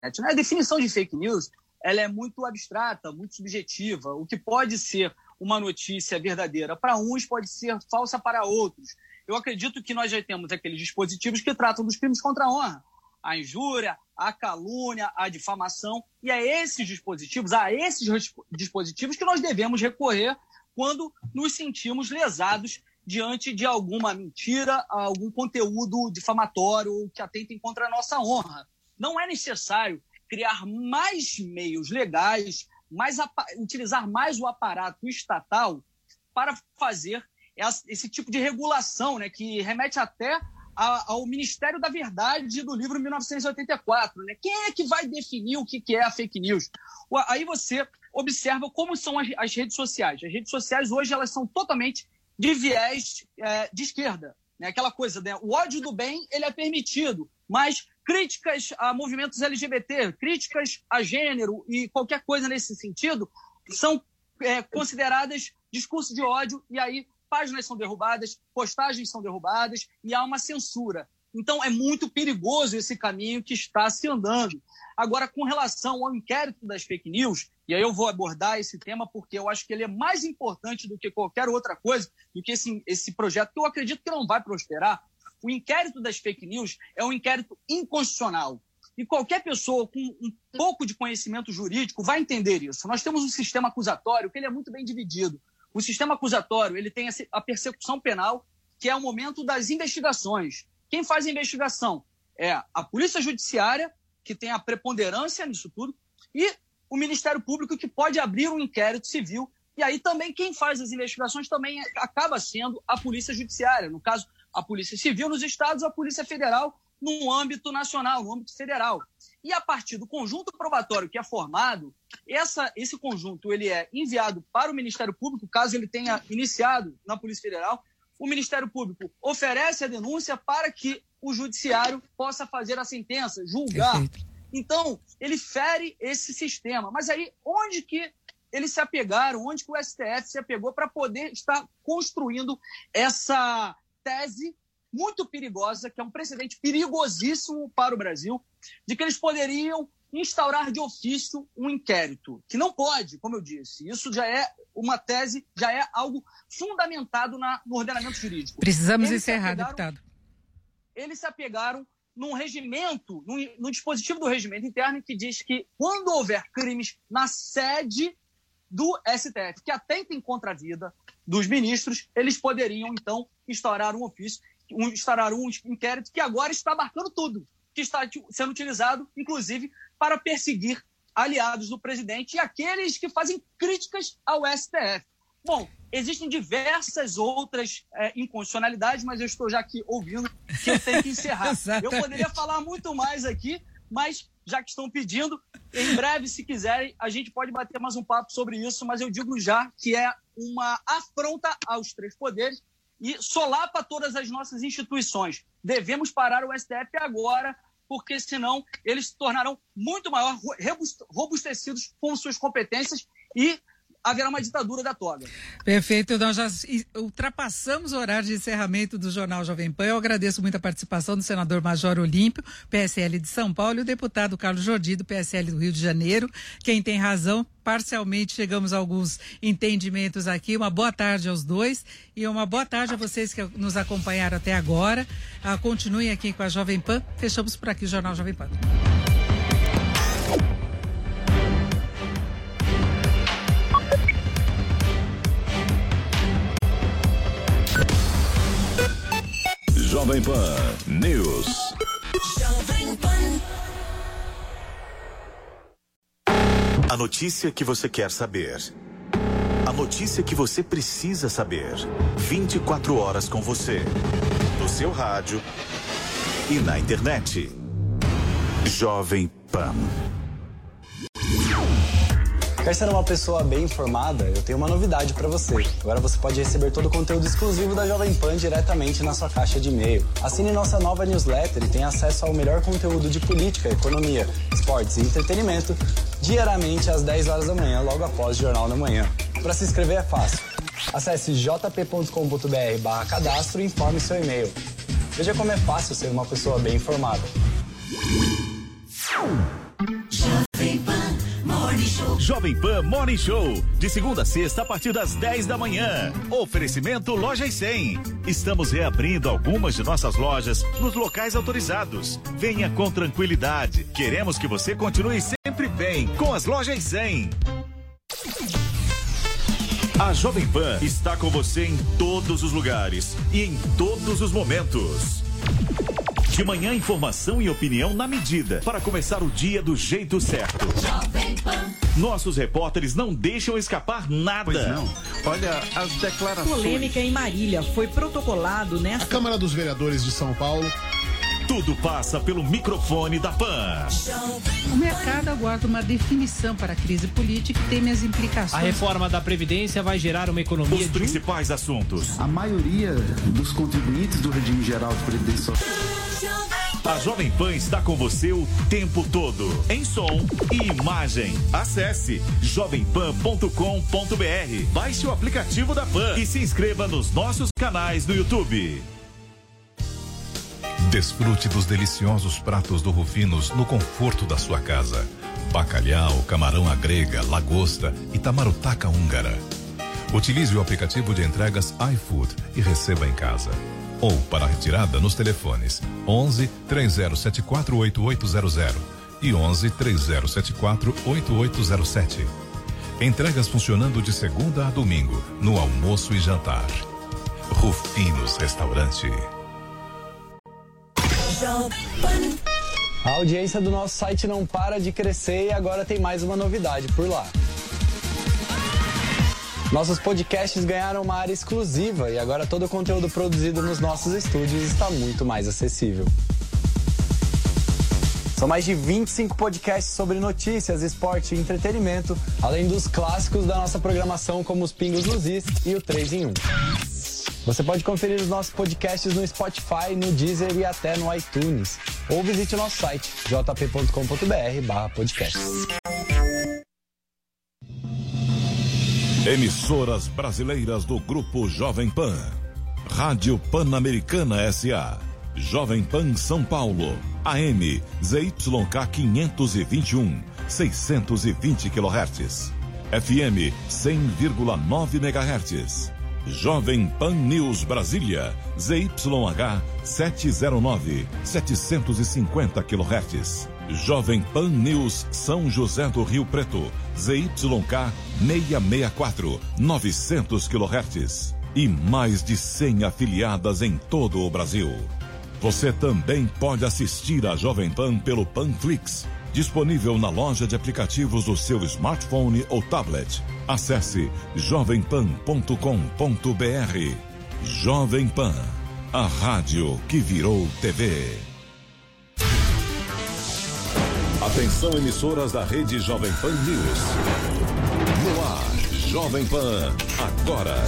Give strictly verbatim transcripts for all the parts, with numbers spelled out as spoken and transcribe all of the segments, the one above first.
A definição de fake news ela é muito abstrata, muito subjetiva. O que pode ser uma notícia verdadeira para uns pode ser falsa para outros. Eu acredito que nós já temos aqueles dispositivos que tratam dos crimes contra a honra, a injúria, a calúnia, a difamação, e é esses dispositivos, a esses dispositivos que nós devemos recorrer quando nos sentimos lesados diante de alguma mentira, algum conteúdo difamatório que atentem contra a nossa honra. Não é necessário criar mais meios legais, mais, utilizar mais o aparato estatal para fazer esse tipo de regulação, né, que remete até a, ao Ministério da Verdade do livro mil novecentos e oitenta e quatro. Né? Quem é que vai definir o que é a fake news? Aí você observa como são as, as redes sociais. As redes sociais hoje elas são totalmente de viés é, de esquerda. Né? Aquela coisa, né? O ódio do bem ele é permitido, mas críticas a movimentos L G B T, críticas a gênero e qualquer coisa nesse sentido são é, consideradas discurso de ódio, e aí páginas são derrubadas, postagens são derrubadas e há uma censura. Então é muito perigoso esse caminho que está se andando. Agora, com relação ao inquérito das fake news, e aí eu vou abordar esse tema porque eu acho que ele é mais importante do que qualquer outra coisa, do que esse, esse projeto que eu acredito que não vai prosperar. O inquérito das fake news é um inquérito inconstitucional. E qualquer pessoa com um pouco de conhecimento jurídico vai entender isso. Nós temos um sistema acusatório que ele é muito bem dividido. O sistema acusatório ele tem a persecução penal, que é o momento das investigações. Quem faz a investigação é a Polícia Judiciária, que tem a preponderância nisso tudo, e o Ministério Público, que pode abrir um inquérito civil. E aí também quem faz as investigações também acaba sendo a Polícia Judiciária. No caso, a Polícia Civil nos estados, a Polícia Federal no âmbito nacional, no âmbito federal. E a partir do conjunto probatório que é formado, essa, esse conjunto ele é enviado para o Ministério Público, caso ele tenha iniciado na Polícia Federal. O Ministério Público oferece a denúncia para que o Judiciário possa fazer a sentença, julgar. Perfeito. Então, ele fere esse sistema. Mas aí, onde que eles se apegaram, onde que o S T F se apegou para poder estar construindo essa tese muito perigosa, que é um precedente perigosíssimo para o Brasil, de que eles poderiam instaurar de ofício um inquérito, que não pode, como eu disse. Isso já é uma tese, já é algo fundamentado na, no ordenamento jurídico. Precisamos eles encerrar, deputado. Eles se apegaram num regimento, num, no dispositivo do regimento interno, que diz que quando houver crimes na sede do S T F, que atentem contra a vida dos ministros, eles poderiam, então, instaurar um ofício, um, instaurar um inquérito que agora está abarcando tudo, que está sendo utilizado, inclusive, para perseguir aliados do presidente e aqueles que fazem críticas ao S T F. Bom, existem diversas outras é, inconstitucionalidades, mas eu estou já aqui ouvindo que eu tenho que encerrar. Eu poderia falar muito mais aqui, mas já que estão pedindo, em breve, se quiserem, a gente pode bater mais um papo sobre isso, mas eu digo já que é uma afronta aos três poderes e solapa todas as nossas instituições. Devemos parar o S T F agora, porque senão eles se tornarão muito maior, robustecidos com suas competências e haverá uma ditadura da toga. Perfeito, nós já ultrapassamos o horário de encerramento do Jornal Jovem Pan. Eu agradeço muito a participação do senador Major Olímpio, P S L de São Paulo, e o deputado Carlos Jordi, do P S L do Rio de Janeiro. Quem tem razão, parcialmente chegamos a alguns entendimentos aqui. Uma boa tarde aos dois e uma boa tarde a vocês que nos acompanharam até agora. Ah, continuem aqui com a Jovem Pan. Fechamos por aqui o Jornal Jovem Pan. Jovem Pan News. Jovem Pan. A notícia que você quer saber. A notícia que você precisa saber. vinte e quatro horas com você. No seu rádio e na internet. Jovem Pan. Quer ser uma pessoa bem informada? Eu tenho uma novidade para você. Agora você pode receber todo o conteúdo exclusivo da Jovem Pan diretamente na sua caixa de e-mail. Assine nossa nova newsletter e tenha acesso ao melhor conteúdo de política, economia, esportes e entretenimento diariamente às dez horas da manhã, logo após o Jornal da Manhã. Para se inscrever é fácil. Acesse j p ponto com ponto b r barra cadastro e informe seu e-mail. Veja como é fácil ser uma pessoa bem informada. Jovem Pan Morning Show, de segunda a sexta a partir das dez da manhã. Oferecimento Lojas cem. Estamos reabrindo algumas de nossas lojas nos locais autorizados. Venha com tranquilidade. Queremos que você continue sempre bem com as Lojas cem. A Jovem Pan está com você em todos os lugares e em todos os momentos. De manhã, informação e opinião na medida, para começar o dia do jeito certo. Nossos repórteres não deixam escapar nada. Pois não. Olha as declarações. Polêmica em Marília foi protocolado nesta... A Câmara dos Vereadores de São Paulo. Tudo passa pelo microfone da Pan. O mercado aguarda uma definição para a crise política e teme as implicações. A reforma da Previdência vai gerar uma economia... Os principais assuntos. A maioria dos contribuintes do regime geral de previdência social. A Jovem Pan está com você o tempo todo, em som e imagem. Acesse jovem pan ponto com ponto b r, baixe o aplicativo da Pan e se inscreva nos nossos canais no YouTube. Desfrute dos deliciosos pratos do Rufinos no conforto da sua casa. Bacalhau, camarão à grega, lagosta e tamarutaca húngara. Utilize o aplicativo de entregas iFood e receba em casa. Ou para retirada nos telefones onze, três zero sete quatro, oito oito zero zero e onze, três zero sete quatro, oito oito zero sete. Entregas funcionando de segunda a domingo, no almoço e jantar. Rufinos Restaurante. A audiência do nosso site não para de crescer e agora tem mais uma novidade por lá. Nossos podcasts ganharam uma área exclusiva e agora todo o conteúdo produzido nos nossos estúdios está muito mais acessível. São mais de vinte e cinco podcasts sobre notícias, esporte e entretenimento, além dos clássicos da nossa programação como os Pingos nos Is e o três em um. Você pode conferir os nossos podcasts no Spotify, no Deezer e até no iTunes. Ou visite o nosso site, j p ponto com ponto b r barra podcasts. Emissoras brasileiras do Grupo Jovem Pan. Rádio Pan-Americana S A. Jovem Pan São Paulo. A M Z Y K quinhentos e vinte e um, seiscentos e vinte quilohertz. F M cem vírgula nove megahertz. Jovem Pan News Brasília. Z Y H setecentos e nove, setecentos e cinquenta quilohertz. Jovem Pan News São José do Rio Preto, Z Y K seiscentos e sessenta e quatro, novecentos quilohertz. E mais de cem afiliadas em todo o Brasil. Você também pode assistir a Jovem Pan pelo Panflix, disponível na loja de aplicativos do seu smartphone ou tablet. Acesse jovem pan ponto com ponto b r. Jovem Pan, a rádio que virou T V. Atenção, emissoras da rede Jovem Pan News. No ar, Jovem Pan, agora.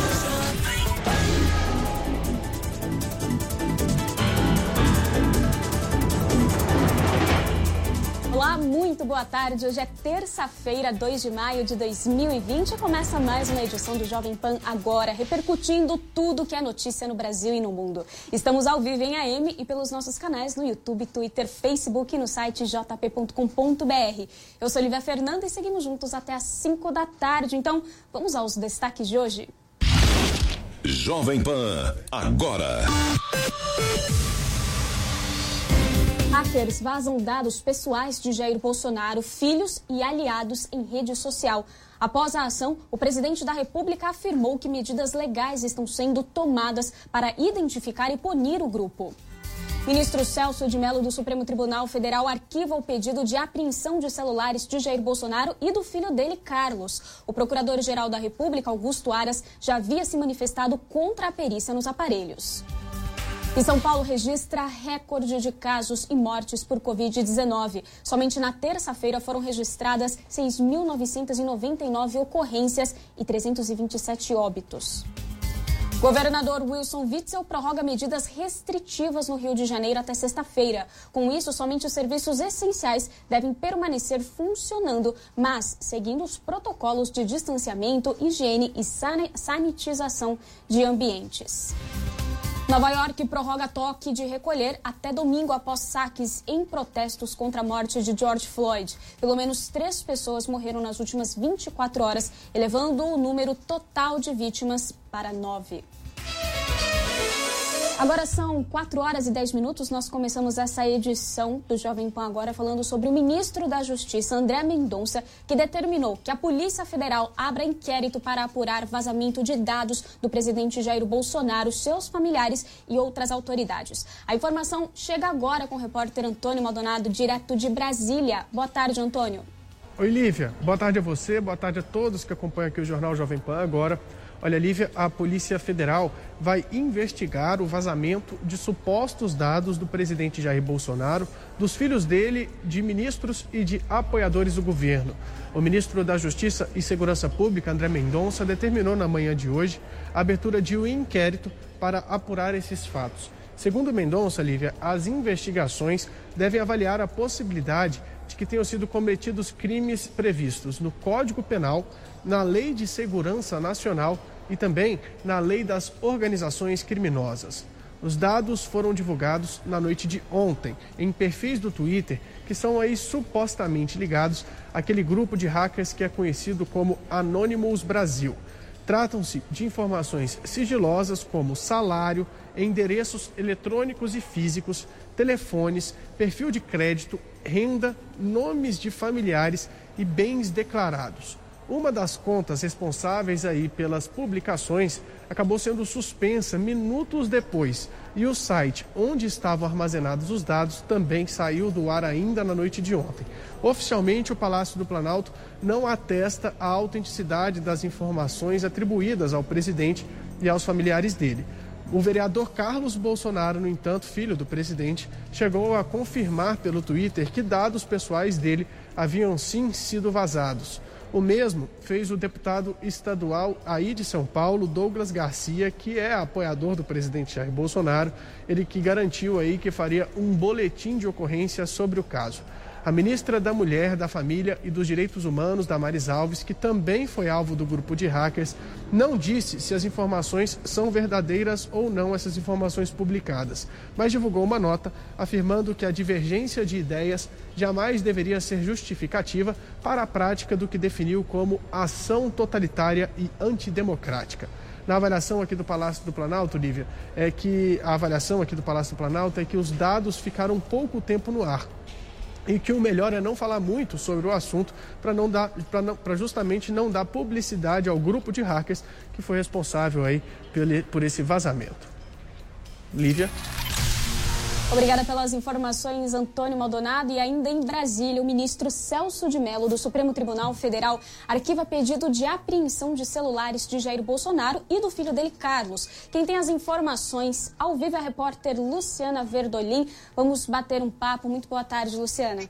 Olá, muito boa tarde. Hoje é terça-feira, dois de maio de dois mil e vinte e começa mais uma edição do Jovem Pan Agora, repercutindo tudo que é notícia no Brasil e no mundo. Estamos ao vivo em A M e pelos nossos canais no YouTube, Twitter, Facebook e no site j p ponto com ponto b r. Eu sou Olivia Fernanda e seguimos juntos até às cinco da tarde. Então, vamos aos destaques de hoje. Jovem Pan Agora. Hackers vazam dados pessoais de Jair Bolsonaro, filhos e aliados em rede social. Após a ação, o presidente da República afirmou que medidas legais estão sendo tomadas para identificar e punir o grupo. Ministro Celso de Mello do Supremo Tribunal Federal arquiva o pedido de apreensão de celulares de Jair Bolsonaro e do filho dele, Carlos. O procurador-geral da República, Augusto Aras, já havia se manifestado contra a perícia nos aparelhos. E São Paulo registra recorde de casos e mortes por covid dezenove. Somente na terça-feira foram registradas seis mil novecentos e noventa e nove ocorrências e trezentos e vinte e sete óbitos. Governador Wilson Witzel prorroga medidas restritivas no Rio de Janeiro até sexta-feira. Com isso, somente os serviços essenciais devem permanecer funcionando, mas seguindo os protocolos de distanciamento, higiene e sanitização de ambientes. Nova York prorroga toque de recolher até domingo após saques em protestos contra a morte de George Floyd. Pelo menos três pessoas morreram nas últimas vinte e quatro horas, elevando o número total de vítimas para nove. Agora são quatro horas e dez minutos, nós começamos essa edição do Jovem Pan agora falando sobre o ministro da Justiça, André Mendonça, que determinou que a Polícia Federal abra inquérito para apurar vazamento de dados do presidente Jair Bolsonaro, seus familiares e outras autoridades. A informação chega agora com o repórter Antônio Maldonado, direto de Brasília. Boa tarde, Antônio. Oi, Lívia. Boa tarde a você, boa tarde a todos que acompanham aqui o Jornal Jovem Pan agora. Olha, Lívia, a Polícia Federal vai investigar o vazamento de supostos dados do presidente Jair Bolsonaro, dos filhos dele, de ministros e de apoiadores do governo. O ministro da Justiça e Segurança Pública, André Mendonça, determinou na manhã de hoje a abertura de um inquérito para apurar esses fatos. Segundo Mendonça, Lívia, as investigações devem avaliar a possibilidade de que tenham sido cometidos crimes previstos no Código Penal, na Lei de Segurança Nacional e também na Lei das Organizações Criminosas. Os dados foram divulgados na noite de ontem em perfis do Twitter que são aí supostamente ligados àquele grupo de hackers que é conhecido como Anonymous Brasil. Tratam-se de informações sigilosas como salário, endereços eletrônicos e físicos, telefones, perfil de crédito, renda, nomes de familiares e bens declarados. Uma das contas responsáveis aí pelas publicações acabou sendo suspensa minutos depois e o site onde estavam armazenados os dados também saiu do ar ainda na noite de ontem. Oficialmente, o Palácio do Planalto não atesta a autenticidade das informações atribuídas ao presidente e aos familiares dele. O vereador Carlos Bolsonaro, no entanto, filho do presidente, chegou a confirmar pelo Twitter que dados pessoais dele haviam sim sido vazados. O mesmo fez o deputado estadual aí de São Paulo, Douglas Garcia, que é apoiador do presidente Jair Bolsonaro, ele que garantiu aí que faria um boletim de ocorrência sobre o caso. A ministra da Mulher, da Família e dos Direitos Humanos, Damares Alves, que também foi alvo do grupo de hackers, não disse se as informações são verdadeiras ou não, essas informações publicadas, mas divulgou uma nota afirmando que a divergência de ideias jamais deveria ser justificativa para a prática do que definiu como ação totalitária e antidemocrática. Na avaliação aqui do Palácio do Planalto, Lívia, é que a avaliação aqui do Palácio do Planalto é que os dados ficaram pouco tempo no ar. E que o melhor é não falar muito sobre o assunto para não dar, para justamente não dar publicidade ao grupo de hackers que foi responsável aí por esse vazamento. Lívia. Obrigada pelas informações, Antônio Maldonado. E ainda em Brasília, o ministro Celso de Mello, do Supremo Tribunal Federal, arquiva pedido de apreensão de celulares de Jair Bolsonaro e do filho dele, Carlos. Quem tem as informações ao vivo é a repórter Luciana Verdolim. Vamos bater um papo. Muito boa tarde, Luciana.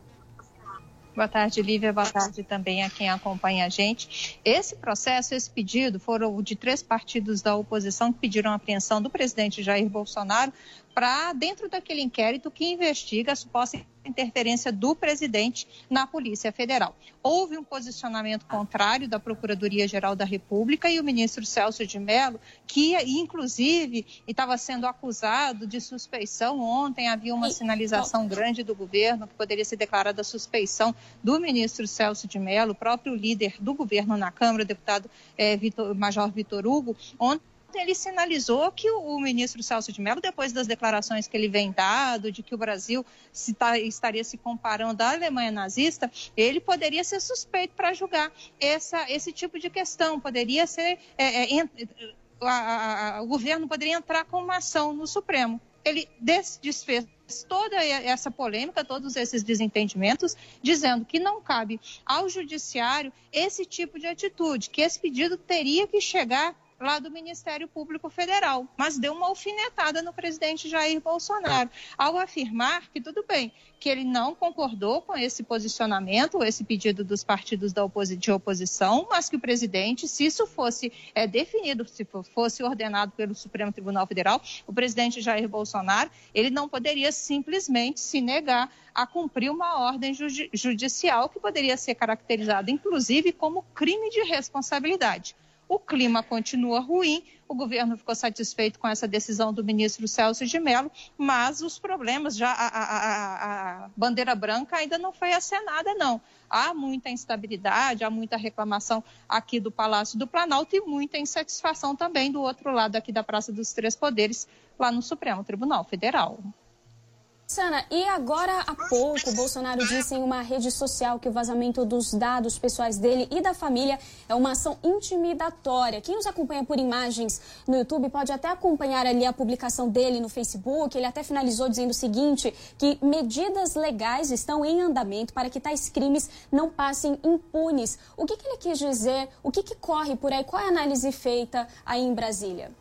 Boa tarde, Lívia. Boa tarde também a quem acompanha a gente. Esse processo, esse pedido, foram de três partidos da oposição que pediram a apreensão do presidente Jair Bolsonaro para dentro daquele inquérito que investiga a suposta interferência do presidente na Polícia Federal. Houve um posicionamento contrário da Procuradoria-Geral da República e o ministro Celso de Mello, que inclusive estava sendo acusado de suspeição. Ontem havia uma sinalização grande do governo que poderia ser declarada suspeição do ministro Celso de Mello, o próprio líder do governo na Câmara, o deputado eh, Vitor, Major Vitor Hugo. Ontem ele sinalizou que o, o ministro Celso de Mello, depois das declarações que ele vem dado, de que o Brasil se tá, estaria se comparando à Alemanha nazista, ele poderia ser suspeito para julgar essa, esse tipo de questão. Poderia ser, é, é, a, a, a, o governo poderia entrar com uma ação no Supremo. Ele des, desfez toda essa polêmica, todos esses desentendimentos, dizendo que não cabe ao judiciário esse tipo de atitude, que esse pedido teria que chegar lá do Ministério Público Federal, mas deu uma alfinetada no presidente Jair Bolsonaro, ao afirmar que tudo bem, que ele não concordou com esse posicionamento, esse pedido dos partidos da oposi- de oposição, mas que o presidente, se isso fosse é, definido, se fosse ordenado pelo Supremo Tribunal Federal, o presidente Jair Bolsonaro, ele não poderia simplesmente se negar a cumprir uma ordem ju- judicial que poderia ser caracterizada, inclusive, como crime de responsabilidade. O clima continua ruim, o governo ficou satisfeito com essa decisão do ministro Celso de Mello, mas os problemas, já a, a, a, a bandeira branca ainda não foi acenada, não. Há muita instabilidade, há muita reclamação aqui do Palácio do Planalto e muita insatisfação também do outro lado aqui da Praça dos Três Poderes, lá no Supremo Tribunal Federal. Sana, e agora há pouco, Bolsonaro disse em uma rede social que o vazamento dos dados pessoais dele e da família é uma ação intimidatória. Quem nos acompanha por imagens no YouTube pode até acompanhar ali a publicação dele no Facebook. Ele até finalizou dizendo o seguinte, que medidas legais estão em andamento para que tais crimes não passem impunes. O que, que ele quis dizer? O que, que corre por aí? Qual é a análise feita aí em Brasília?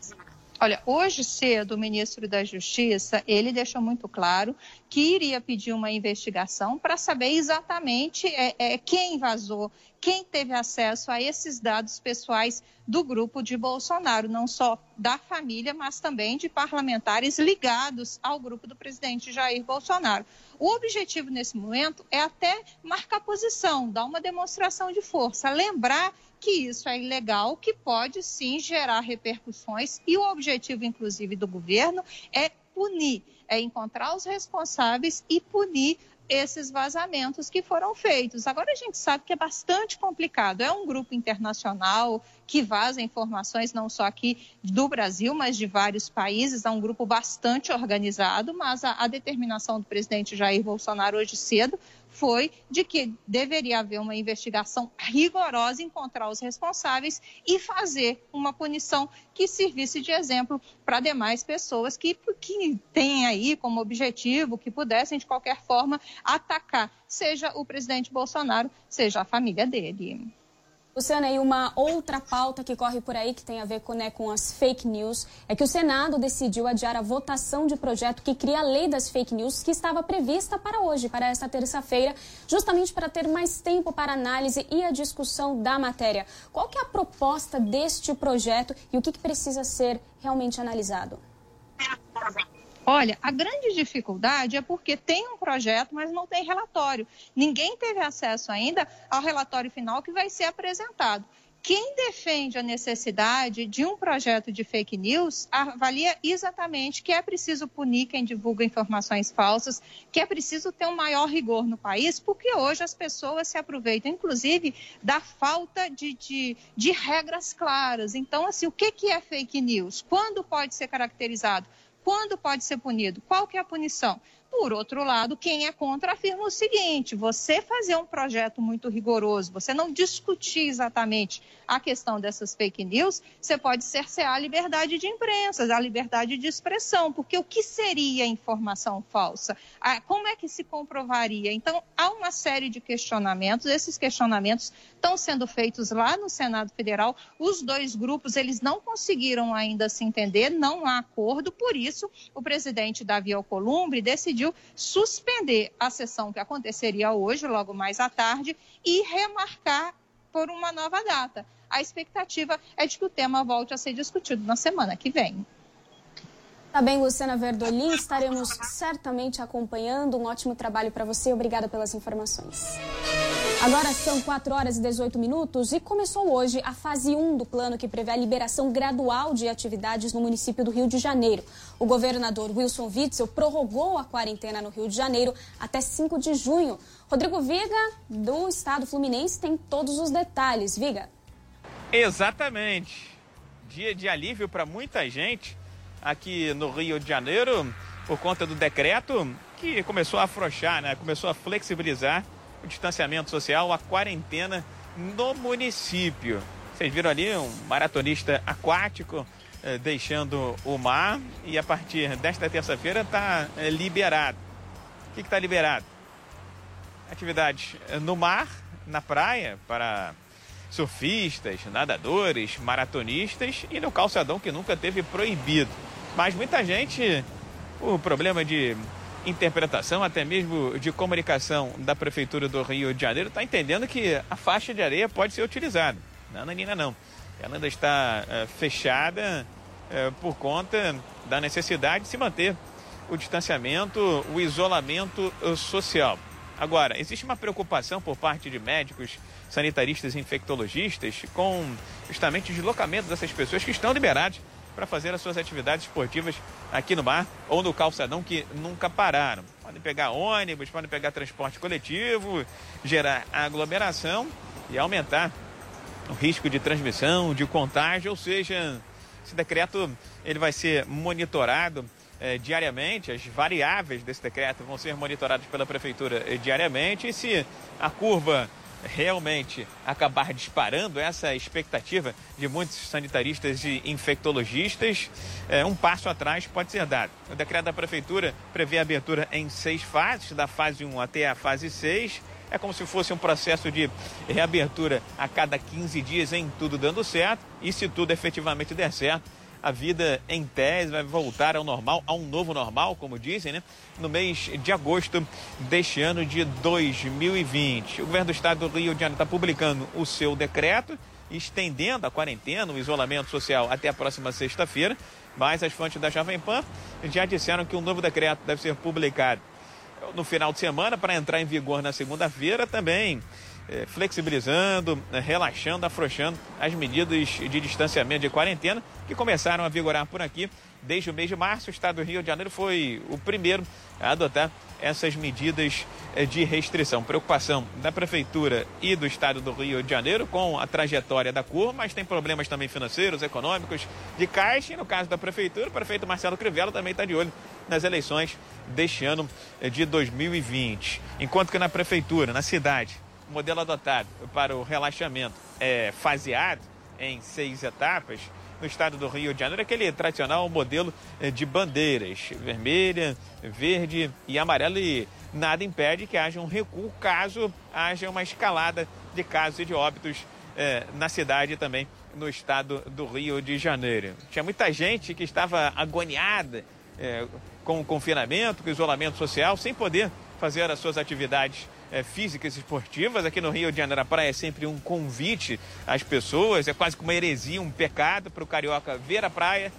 Olha, hoje cedo o ministro da Justiça, ele deixou muito claro que iria pedir uma investigação para saber exatamente é, é, quem vazou, quem teve acesso a esses dados pessoais do grupo de Bolsonaro, não só da família, mas também de parlamentares ligados ao grupo do presidente Jair Bolsonaro. O objetivo nesse momento é até marcar posição, dar uma demonstração de força, lembrar que isso é ilegal, que pode sim gerar repercussões e o objetivo, inclusive, do governo é punir, é encontrar os responsáveis e punir esses vazamentos que foram feitos. Agora a gente sabe que é bastante complicado, é um grupo internacional que vaza informações não só aqui do Brasil, mas de vários países, é um grupo bastante organizado, mas a, a determinação do presidente Jair Bolsonaro hoje cedo foi de que deveria haver uma investigação rigorosa, encontrar os responsáveis e fazer uma punição que servisse de exemplo para demais pessoas que, que têm aí como objetivo, que pudessem de qualquer forma atacar, seja o presidente Bolsonaro, seja a família dele. Luciana, e uma outra pauta que corre por aí, que tem a ver com, né, com as fake news, é que o Senado decidiu adiar a votação de projeto que cria a lei das fake news, que estava prevista para hoje, para esta terça-feira, justamente para ter mais tempo para análise e a discussão da matéria. Qual que é a proposta deste projeto e o que, que precisa ser realmente analisado? Olha, a grande dificuldade é porque tem um projeto, mas não tem relatório. Ninguém teve acesso ainda ao relatório final que vai ser apresentado. Quem defende a necessidade de um projeto de fake news avalia exatamente que é preciso punir quem divulga informações falsas, que é preciso ter um maior rigor no país, porque hoje as pessoas se aproveitam, inclusive, da falta de, de, de regras claras. Então, assim, o que, que é fake news? Quando pode ser caracterizado? Quando pode ser punido? Qual que é a punição? Por outro lado, quem é contra afirma o seguinte, você fazer um projeto muito rigoroso, você não discutir exatamente a questão dessas fake news, você pode cercear a liberdade de imprensa, a liberdade de expressão, porque o que seria informação falsa? Como é que se comprovaria? Então, há uma série de questionamentos, esses questionamentos estão sendo feitos lá no Senado Federal, os dois grupos, eles não conseguiram ainda se entender, não há acordo, por isso, o presidente Davi Alcolumbre decidiu suspender a sessão que aconteceria hoje, logo mais à tarde, e remarcar por uma nova data. A expectativa é de que o tema volte a ser discutido na semana que vem. Tá bem, Luciana Verdolim, estaremos certamente acompanhando. Um ótimo trabalho para você. Obrigada pelas informações. Agora são quatro horas e dezoito minutos e começou hoje a fase um do plano que prevê a liberação gradual de atividades no município do Rio de Janeiro. O governador Wilson Witzel prorrogou a quarentena no Rio de Janeiro até cinco de junho. Rodrigo Viga, do Estado Fluminense, tem todos os detalhes. Viga. Exatamente. Dia de alívio para muita gente aqui no Rio de Janeiro, por conta do decreto que começou a afrouxar, né? Começou a flexibilizar o distanciamento social, a quarentena no município. Vocês viram ali um maratonista aquático eh, deixando o mar e a partir desta terça-feira está eh, liberado. O que está liberado? Atividades no mar, na praia, para surfistas, nadadores, maratonistas e no calçadão, que nunca teve proibido. Mas muita gente, o problema de interpretação, até mesmo de comunicação da Prefeitura do Rio de Janeiro, está entendendo que a faixa de areia pode ser utilizada. Não, Nanina, não. Ela ainda está uh, fechada uh, por conta da necessidade de se manter o distanciamento, o isolamento uh, social. Agora, existe uma preocupação por parte de médicos, sanitaristas e infectologistas com justamente o deslocamento dessas pessoas que estão liberadas para fazer as suas atividades esportivas aqui no mar ou no calçadão, que nunca pararam. Podem pegar ônibus, podem pegar transporte coletivo, gerar aglomeração e aumentar o risco de transmissão, de contágio, ou seja, esse decreto ele vai ser monitorado eh, diariamente, as variáveis desse decreto vão ser monitoradas pela Prefeitura eh, diariamente, e se a curva realmente acabar disparando, essa expectativa de muitos sanitaristas e infectologistas, é, um passo atrás pode ser dado. O decreto da Prefeitura prevê a abertura em seis fases, da fase um até a fase seis. É como se fosse um processo de reabertura a cada quinze dias, em tudo dando certo. E se tudo efetivamente der certo, a vida em tese vai voltar ao normal, a um novo normal, como dizem, né? No mês de agosto deste ano de dois mil e vinte. O governo do estado do Rio de Janeiro está publicando o seu decreto, estendendo a quarentena, o isolamento social até a próxima sexta-feira, mas as fontes da Jovem Pan já disseram que um novo decreto deve ser publicado no final de semana para entrar em vigor na segunda-feira, também eh, flexibilizando, eh, relaxando, afrouxando as medidas de distanciamento de quarentena que começaram a vigorar por aqui desde o mês de março. O estado do Rio de Janeiro foi o primeiro a adotar essas medidas eh, de restrição. Preocupação da Prefeitura e do estado do Rio de Janeiro com a trajetória da curva, mas tem problemas também financeiros, econômicos, de caixa. E no caso da Prefeitura, o prefeito Marcelo Crivella também está de olho nas eleições deste ano de dois mil e vinte. Enquanto que na Prefeitura, na cidade, o modelo adotado para o relaxamento é faseado em seis etapas. No estado do Rio de Janeiro, aquele tradicional modelo de bandeiras, vermelha, verde e amarela, e nada impede que haja um recuo caso haja uma escalada de casos e de óbitos eh, na cidade e também no estado do Rio de Janeiro. Tinha muita gente que estava agoniada eh, com o confinamento, com o isolamento social, sem poder fazer as suas atividades É, físicas e esportivas. Aqui no Rio de Janeiro, a praia é sempre um convite às pessoas, é quase como uma heresia, um pecado para o carioca ver a praia,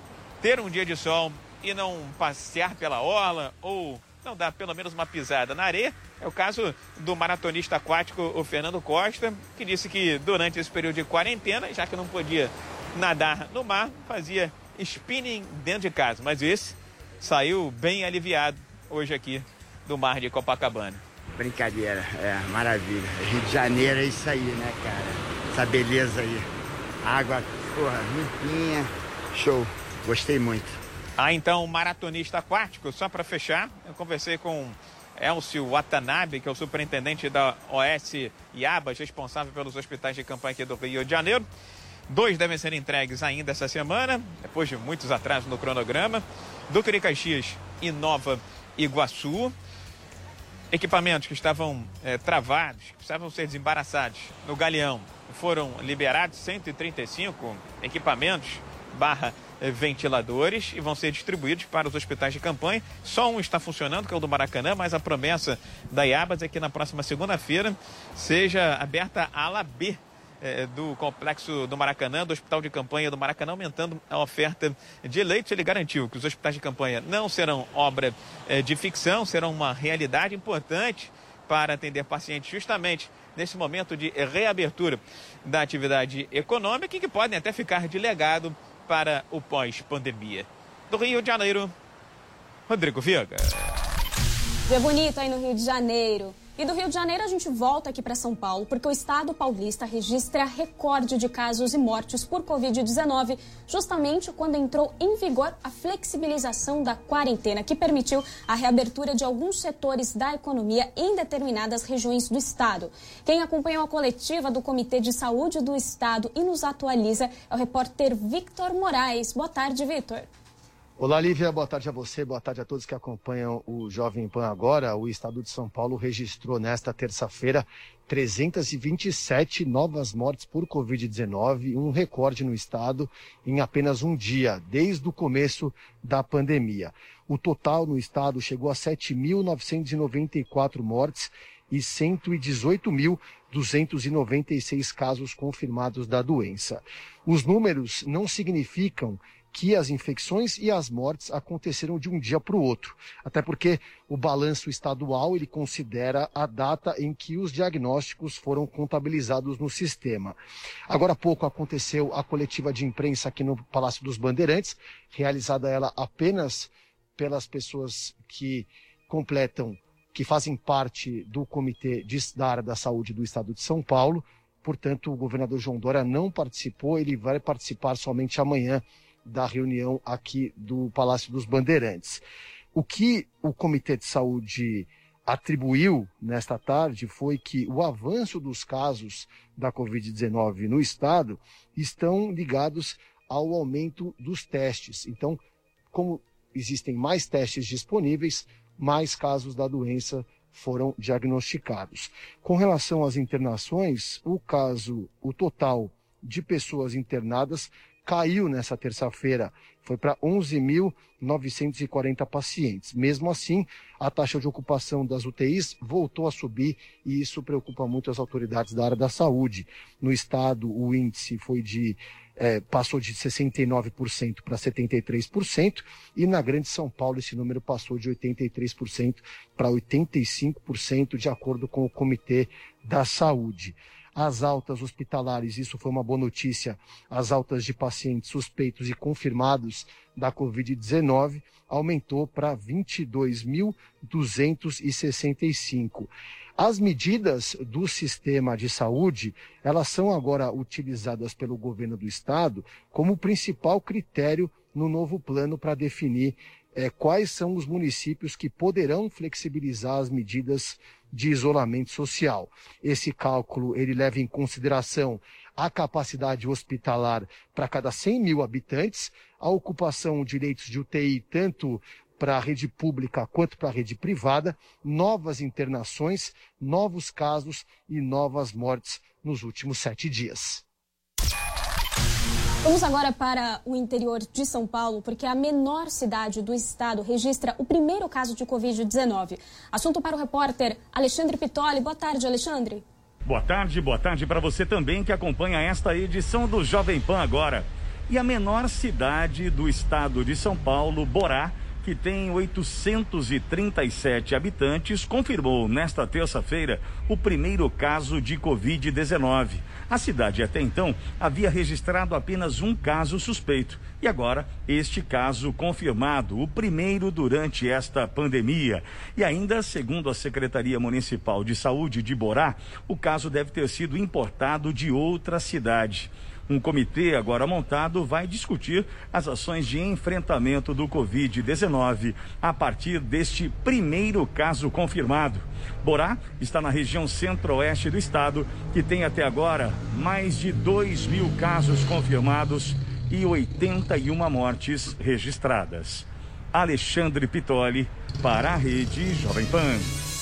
ter um dia de sol e não passear pela orla ou não dar pelo menos uma pisada na areia. É o caso do maratonista aquático, o Fernando Costa, que disse que durante esse período de quarentena, já que não podia nadar no mar, fazia spinning dentro de casa, mas esse saiu bem aliviado hoje aqui do mar de Copacabana. Brincadeira, é, maravilha. Rio de Janeiro é isso aí, né, cara? Essa beleza aí. Água, porra, limpinha. Show. Gostei muito. Ah, então, maratonista aquático, só para fechar, eu conversei com Elcio Watanabe, que é o superintendente da O S Iabas, responsável pelos hospitais de campanha aqui do Rio de Janeiro. Dois devem ser entregues ainda essa semana, depois de muitos atrasos no cronograma. Duque de Caxias e Nova Iguaçu. Equipamentos que estavam é, travados, que precisavam ser desembaraçados no Galeão, foram liberados cento e trinta e cinco equipamentos barra é, ventiladores e vão ser distribuídos para os hospitais de campanha. Só um está funcionando, que é o do Maracanã, mas a promessa da Iabas é que na próxima segunda-feira seja aberta a ala B É, do complexo do Maracanã, do hospital de campanha do Maracanã, aumentando a oferta de leitos. Ele garantiu que os hospitais de campanha não serão obra é, de ficção, serão uma realidade importante para atender pacientes justamente nesse momento de reabertura da atividade econômica e que podem até ficar de legado para o pós-pandemia. Do Rio de Janeiro, Rodrigo Viega. Dia bonito aí no Rio de Janeiro. E do Rio de Janeiro a gente volta aqui para São Paulo, porque o estado paulista registra recorde de casos e mortes por covid dezenove, justamente quando entrou em vigor a flexibilização da quarentena, que permitiu a reabertura de alguns setores da economia em determinadas regiões do estado. Quem acompanhou a coletiva do Comitê de Saúde do Estado e nos atualiza é o repórter Victor Moraes. Boa tarde, Victor. Olá, Lívia. Boa tarde a você, boa tarde a todos que acompanham o Jovem Pan agora. O estado de São Paulo registrou nesta terça-feira trezentas e vinte e sete novas mortes por covid dezenove, um recorde no estado em apenas um dia, desde o começo da pandemia. O total no estado chegou a sete mil novecentos e noventa e quatro mortes e cento e dezoito mil duzentos e noventa e seis casos confirmados da doença. Os números não significam que as infecções e as mortes aconteceram de um dia para o outro. Até porque o balanço estadual ele considera a data em que os diagnósticos foram contabilizados no sistema. Agora há pouco aconteceu a coletiva de imprensa aqui no Palácio dos Bandeirantes, realizada ela apenas pelas pessoas que completam, que fazem parte do Comitê de, da Área da Saúde do Estado de São Paulo. Portanto, o governador João Dória não participou, ele vai participar somente amanhã da reunião aqui do Palácio dos Bandeirantes. O que o Comitê de Saúde atribuiu nesta tarde foi que o avanço dos casos da covid dezenove no estado estão ligados ao aumento dos testes. Então, como existem mais testes disponíveis, mais casos da doença foram diagnosticados. Com relação às internações, o caso, o total de pessoas internadas caiu nessa terça-feira, foi para onze mil novecentos e quarenta pacientes. Mesmo assim, a taxa de ocupação das U T Is voltou a subir e isso preocupa muito as autoridades da área da saúde. No estado, o índice foi de, eh, passou de sessenta e nove por cento para setenta e três por cento e na Grande São Paulo esse número passou de oitenta e três por cento para oitenta e cinco por cento, de acordo com o Comitê da Saúde. As altas hospitalares, isso foi uma boa notícia, as altas de pacientes suspeitos e confirmados da covid dezenove aumentou para vinte e dois mil duzentos e sessenta e cinco. As medidas do sistema de saúde, elas são agora utilizadas pelo governo do estado como principal critério no novo plano para definir é, quais são os municípios que poderão flexibilizar as medidas de isolamento social. Esse cálculo ele leva em consideração a capacidade hospitalar para cada cem mil habitantes, a ocupação de leitos de U T I tanto para a rede pública quanto para a rede privada, novas internações, novos casos e novas mortes nos últimos sete dias. Vamos agora para o interior de São Paulo, porque a menor cidade do estado registra o primeiro caso de covid dezenove. Assunto para o repórter Alexandre Pitoli. Boa tarde, Alexandre. Boa tarde, boa tarde para você também que acompanha esta edição do Jovem Pan agora. E a menor cidade do estado de São Paulo, Borá, que tem oitocentos e trinta e sete habitantes, confirmou nesta terça-feira o primeiro caso de covid dezenove. A cidade até então havia registrado apenas um caso suspeito e agora este caso confirmado, o primeiro durante esta pandemia. E ainda, segundo a Secretaria Municipal de Saúde de Borá, o caso deve ter sido importado de outra cidade. Um comitê agora montado vai discutir as ações de enfrentamento do covid dezenove a partir deste primeiro caso confirmado. Borá está na região centro-oeste do estado, que tem até agora mais de dois mil casos confirmados e oitenta e uma mortes registradas. Alexandre Pitoli para a Rede Jovem Pan.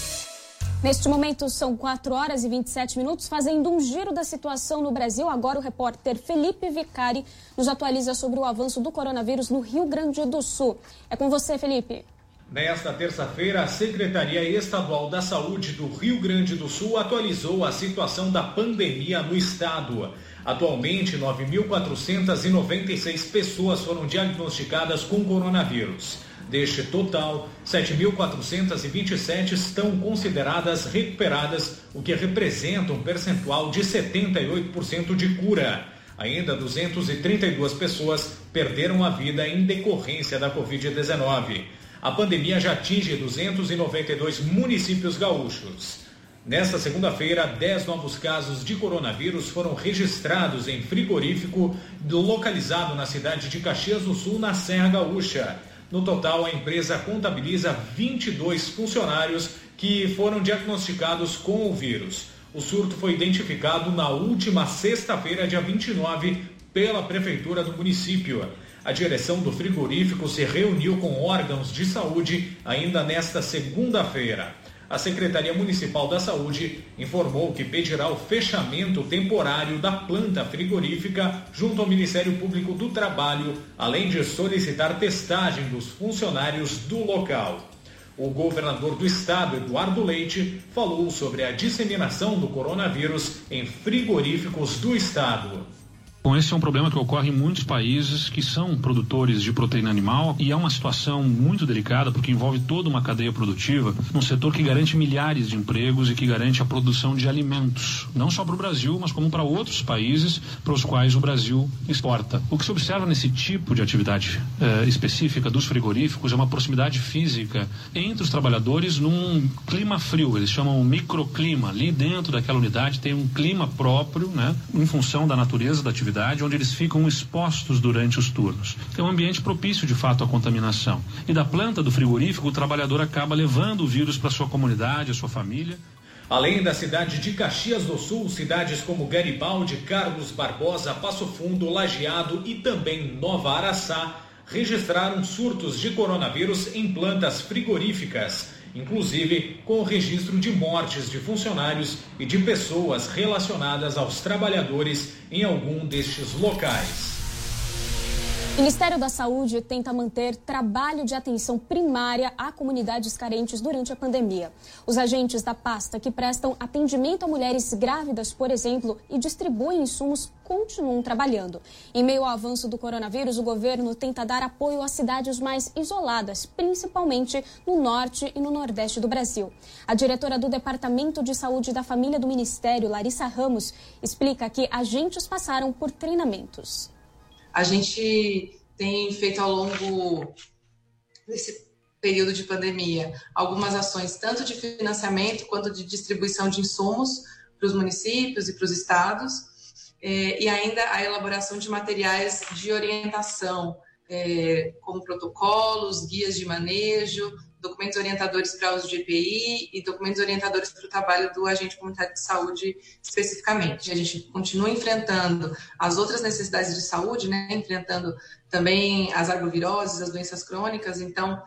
Neste momento são quatro horas e vinte e sete minutos, fazendo um giro da situação no Brasil. Agora o repórter Felipe Vicari nos atualiza sobre o avanço do coronavírus no Rio Grande do Sul. É com você, Felipe. Nesta terça-feira, a Secretaria Estadual da Saúde do Rio Grande do Sul atualizou a situação da pandemia no estado. Atualmente, nove mil quatrocentas e noventa e seis pessoas foram diagnosticadas com coronavírus. Deste total, sete mil quatrocentas e vinte e sete estão consideradas recuperadas, o que representa um percentual de setenta e oito por cento de cura. Ainda duzentas e trinta e duas pessoas perderam a vida em decorrência da covid dezenove. A pandemia já atinge duzentos e noventa e dois municípios gaúchos. Nesta segunda-feira, dez novos casos de coronavírus foram registrados em frigorífico localizado na cidade de Caxias do Sul, na Serra Gaúcha. No total, a empresa contabiliza vinte e dois funcionários que foram diagnosticados com o vírus. O surto foi identificado na última sexta-feira, dia vinte e nove, pela Prefeitura do município. A direção do frigorífico se reuniu com órgãos de saúde ainda nesta segunda-feira. A Secretaria Municipal da Saúde informou que pedirá o fechamento temporário da planta frigorífica junto ao Ministério Público do Trabalho, além de solicitar testagem dos funcionários do local. O governador do estado, Eduardo Leite, falou sobre a disseminação do coronavírus em frigoríficos do estado. Bom, esse é um problema que ocorre em muitos países que são produtores de proteína animal e é uma situação muito delicada porque envolve toda uma cadeia produtiva, um setor que garante milhares de empregos e que garante a produção de alimentos, não só para o Brasil, mas como para outros países para os quais o Brasil exporta. O que se observa nesse tipo de atividade eh, específica dos frigoríficos é uma proximidade física entre os trabalhadores num clima frio, eles chamam microclima. Ali dentro daquela unidade tem um clima próprio, né, em função da natureza da atividade, onde eles ficam expostos durante os turnos. É um ambiente propício, de fato, à contaminação. E da planta do frigorífico, o trabalhador acaba levando o vírus para sua comunidade, a sua família. Além da cidade de Caxias do Sul, cidades como Garibaldi, Carlos Barbosa, Passo Fundo, Lajeado e também Nova Araçá registraram surtos de coronavírus em plantas frigoríficas, inclusive com o registro de mortes de funcionários e de pessoas relacionadas aos trabalhadores em algum destes locais. O Ministério da Saúde tenta manter trabalho de atenção primária a comunidades carentes durante a pandemia. Os agentes da pasta que prestam atendimento a mulheres grávidas, por exemplo, e distribuem insumos, continuam trabalhando. Em meio ao avanço do coronavírus, o governo tenta dar apoio às cidades mais isoladas, principalmente no norte e no nordeste do Brasil. A diretora do Departamento de Saúde da Família do Ministério, Larissa Ramos, explica que agentes passaram por treinamentos. A gente tem feito ao longo desse período de pandemia algumas ações tanto de financiamento quanto de distribuição de insumos para os municípios e para os estados, eh, e ainda a elaboração de materiais de orientação, eh, como protocolos, guias de manejo, documentos orientadores para uso de E P I e documentos orientadores para o trabalho do agente comunitário de saúde especificamente. A gente continua enfrentando as outras necessidades de saúde, né? Enfrentando também as arboviroses, as doenças crônicas. Então,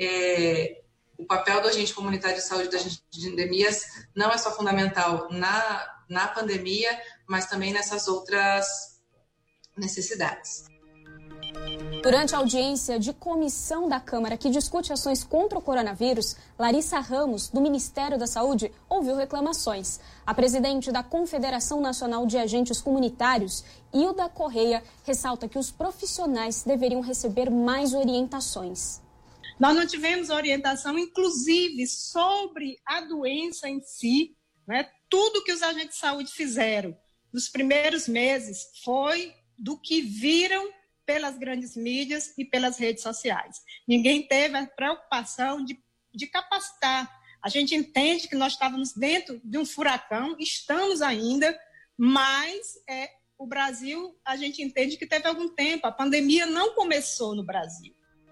é, o papel do agente comunitário de saúde, do agente de endemias, não é só fundamental na, na pandemia, mas também nessas outras necessidades. Durante a audiência de comissão da Câmara que discute ações contra o coronavírus, Larissa Ramos, do Ministério da Saúde, ouviu reclamações. A presidente da Confederação Nacional de Agentes Comunitários, Hilda Correia, ressalta que os profissionais deveriam receber mais orientações. Nós não tivemos orientação, inclusive, sobre a doença em si, né? Tudo que os agentes de saúde fizeram nos primeiros meses foi do que viram pelas grandes mídias e pelas redes sociais. Ninguém teve a preocupação de, de capacitar. A gente entende que nós estávamos dentro de um furacão, estamos ainda, mas é, o Brasil, a gente entende que teve algum tempo, a pandemia não começou no Brasil.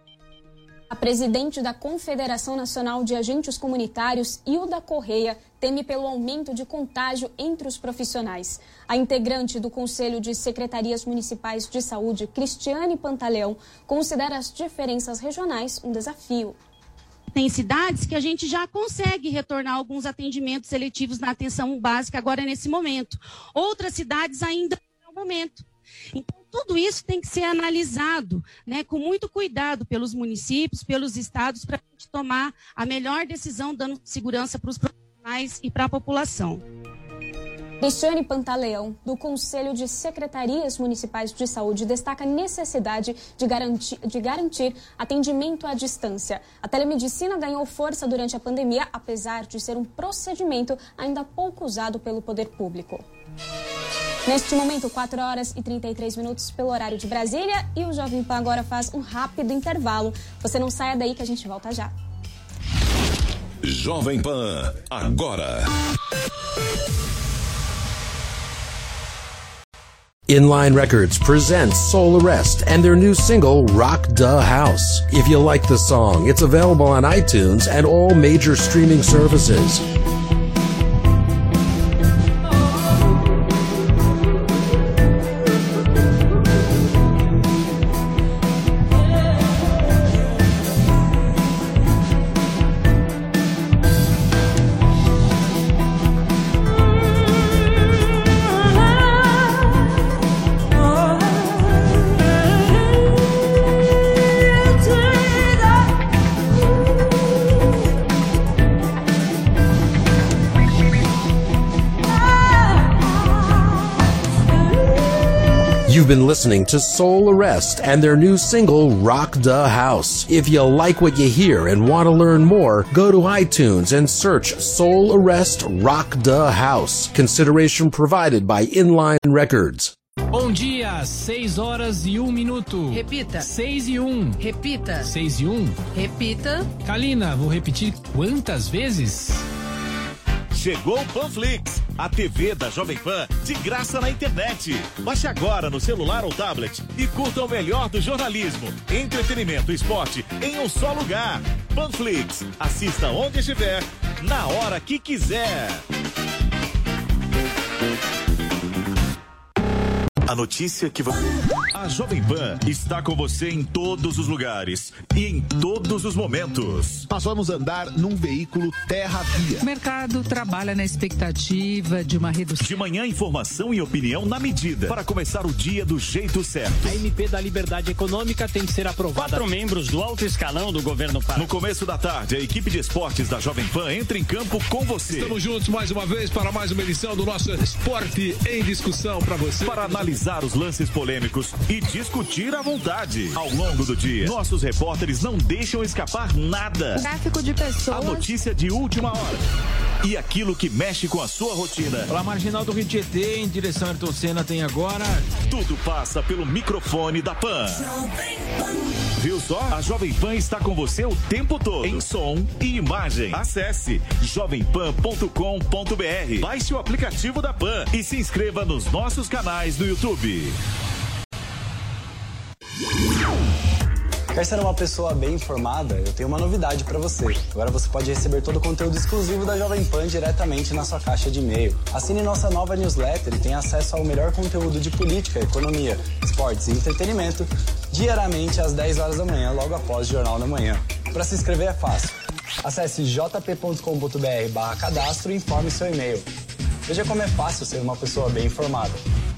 A presidente da Confederação Nacional de Agentes Comunitários, Hilda Correia, teme pelo aumento de contágio entre os profissionais. A integrante do Conselho de Secretarias Municipais de Saúde, Cristiane Pantaleão, considera as diferenças regionais um desafio. Tem cidades que a gente já consegue retornar alguns atendimentos seletivos na atenção básica agora nesse momento. Outras cidades ainda não é o momento. Então, tudo isso tem que ser analisado, né, com muito cuidado pelos municípios, pelos estados, para a gente tomar a melhor decisão, dando segurança para os profissionais e para a população. Cristiane Pantaleão, do Conselho de Secretarias Municipais de Saúde, destaca a necessidade de garantir, de garantir atendimento à distância. A telemedicina ganhou força durante a pandemia, apesar de ser um procedimento ainda pouco usado pelo poder público. Neste momento, quatro horas e trinta e três minutos pelo horário de Brasília, e o Jovem Pan agora faz um rápido intervalo. Você não saia daí que a gente volta já. Jovem Pan, agora. Inline Records presents Soul Arrest and their new single, Rock the House. If you like the song, it's available on iTunes and all major streaming services. You've been listening to Soul Arrest and their new single, Rock the House. If you like what you hear and want to learn more, go to iTunes and search Soul Arrest Rock the House. Consideration provided by Inline Records. Bom dia, seis horas e um minuto. Repita. Seis e um. Repita. Seis e um. Repita. Kalina, vou repetir quantas vezes? Chegou o Panflix, a T V da Jovem Pan, de graça na internet. Baixe agora no celular ou tablet e curta o melhor do jornalismo, entretenimento e esporte em um só lugar. Panflix, assista onde estiver, na hora que quiser. A notícia que você... A Jovem Pan está com você em todos os lugares e em todos os momentos. Nós vamos andar num veículo terra-via. O mercado trabalha na expectativa de uma redução. De manhã, informação e opinião na medida para começar o dia do jeito certo. A M P da Liberdade Econômica tem que ser aprovada. Quatro membros do alto escalão do governo Pará. No começo da tarde, a equipe de esportes da Jovem Pan entra em campo com você. Estamos juntos mais uma vez para mais uma edição do nosso Esporte em Discussão para você. Para analisar os lances polêmicos e discutir à vontade. Ao longo do dia, nossos repórteres não deixam escapar nada. Tráfico de pessoas. A notícia de última hora. E aquilo que mexe com a sua rotina. Pela marginal do Rio Tietê, em direção a Ayrton Senna, tem agora... Tudo passa pelo microfone da Pan. Viu só? A Jovem Pan está com você o tempo todo. Em som e imagem. Acesse jovem pan ponto com ponto b r. Baixe o aplicativo da Pan e se inscreva nos nossos canais no YouTube. Quer ser uma pessoa bem informada? Eu tenho uma novidade para você. Agora você pode receber todo o conteúdo exclusivo da Jovem Pan diretamente na sua caixa de e-mail. Assine nossa nova newsletter e tenha acesso ao melhor conteúdo de política, economia, esportes e entretenimento diariamente às dez horas da manhã, logo após o Jornal da Manhã. Para se inscrever é fácil. Acesse j p ponto com ponto b r barra cadastro e informe seu e-mail. Veja como é fácil ser uma pessoa bem informada.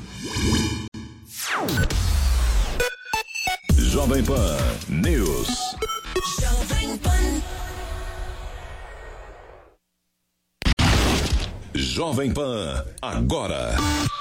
Jovem Pan News. Jovem Pan. Jovem Pan, agora.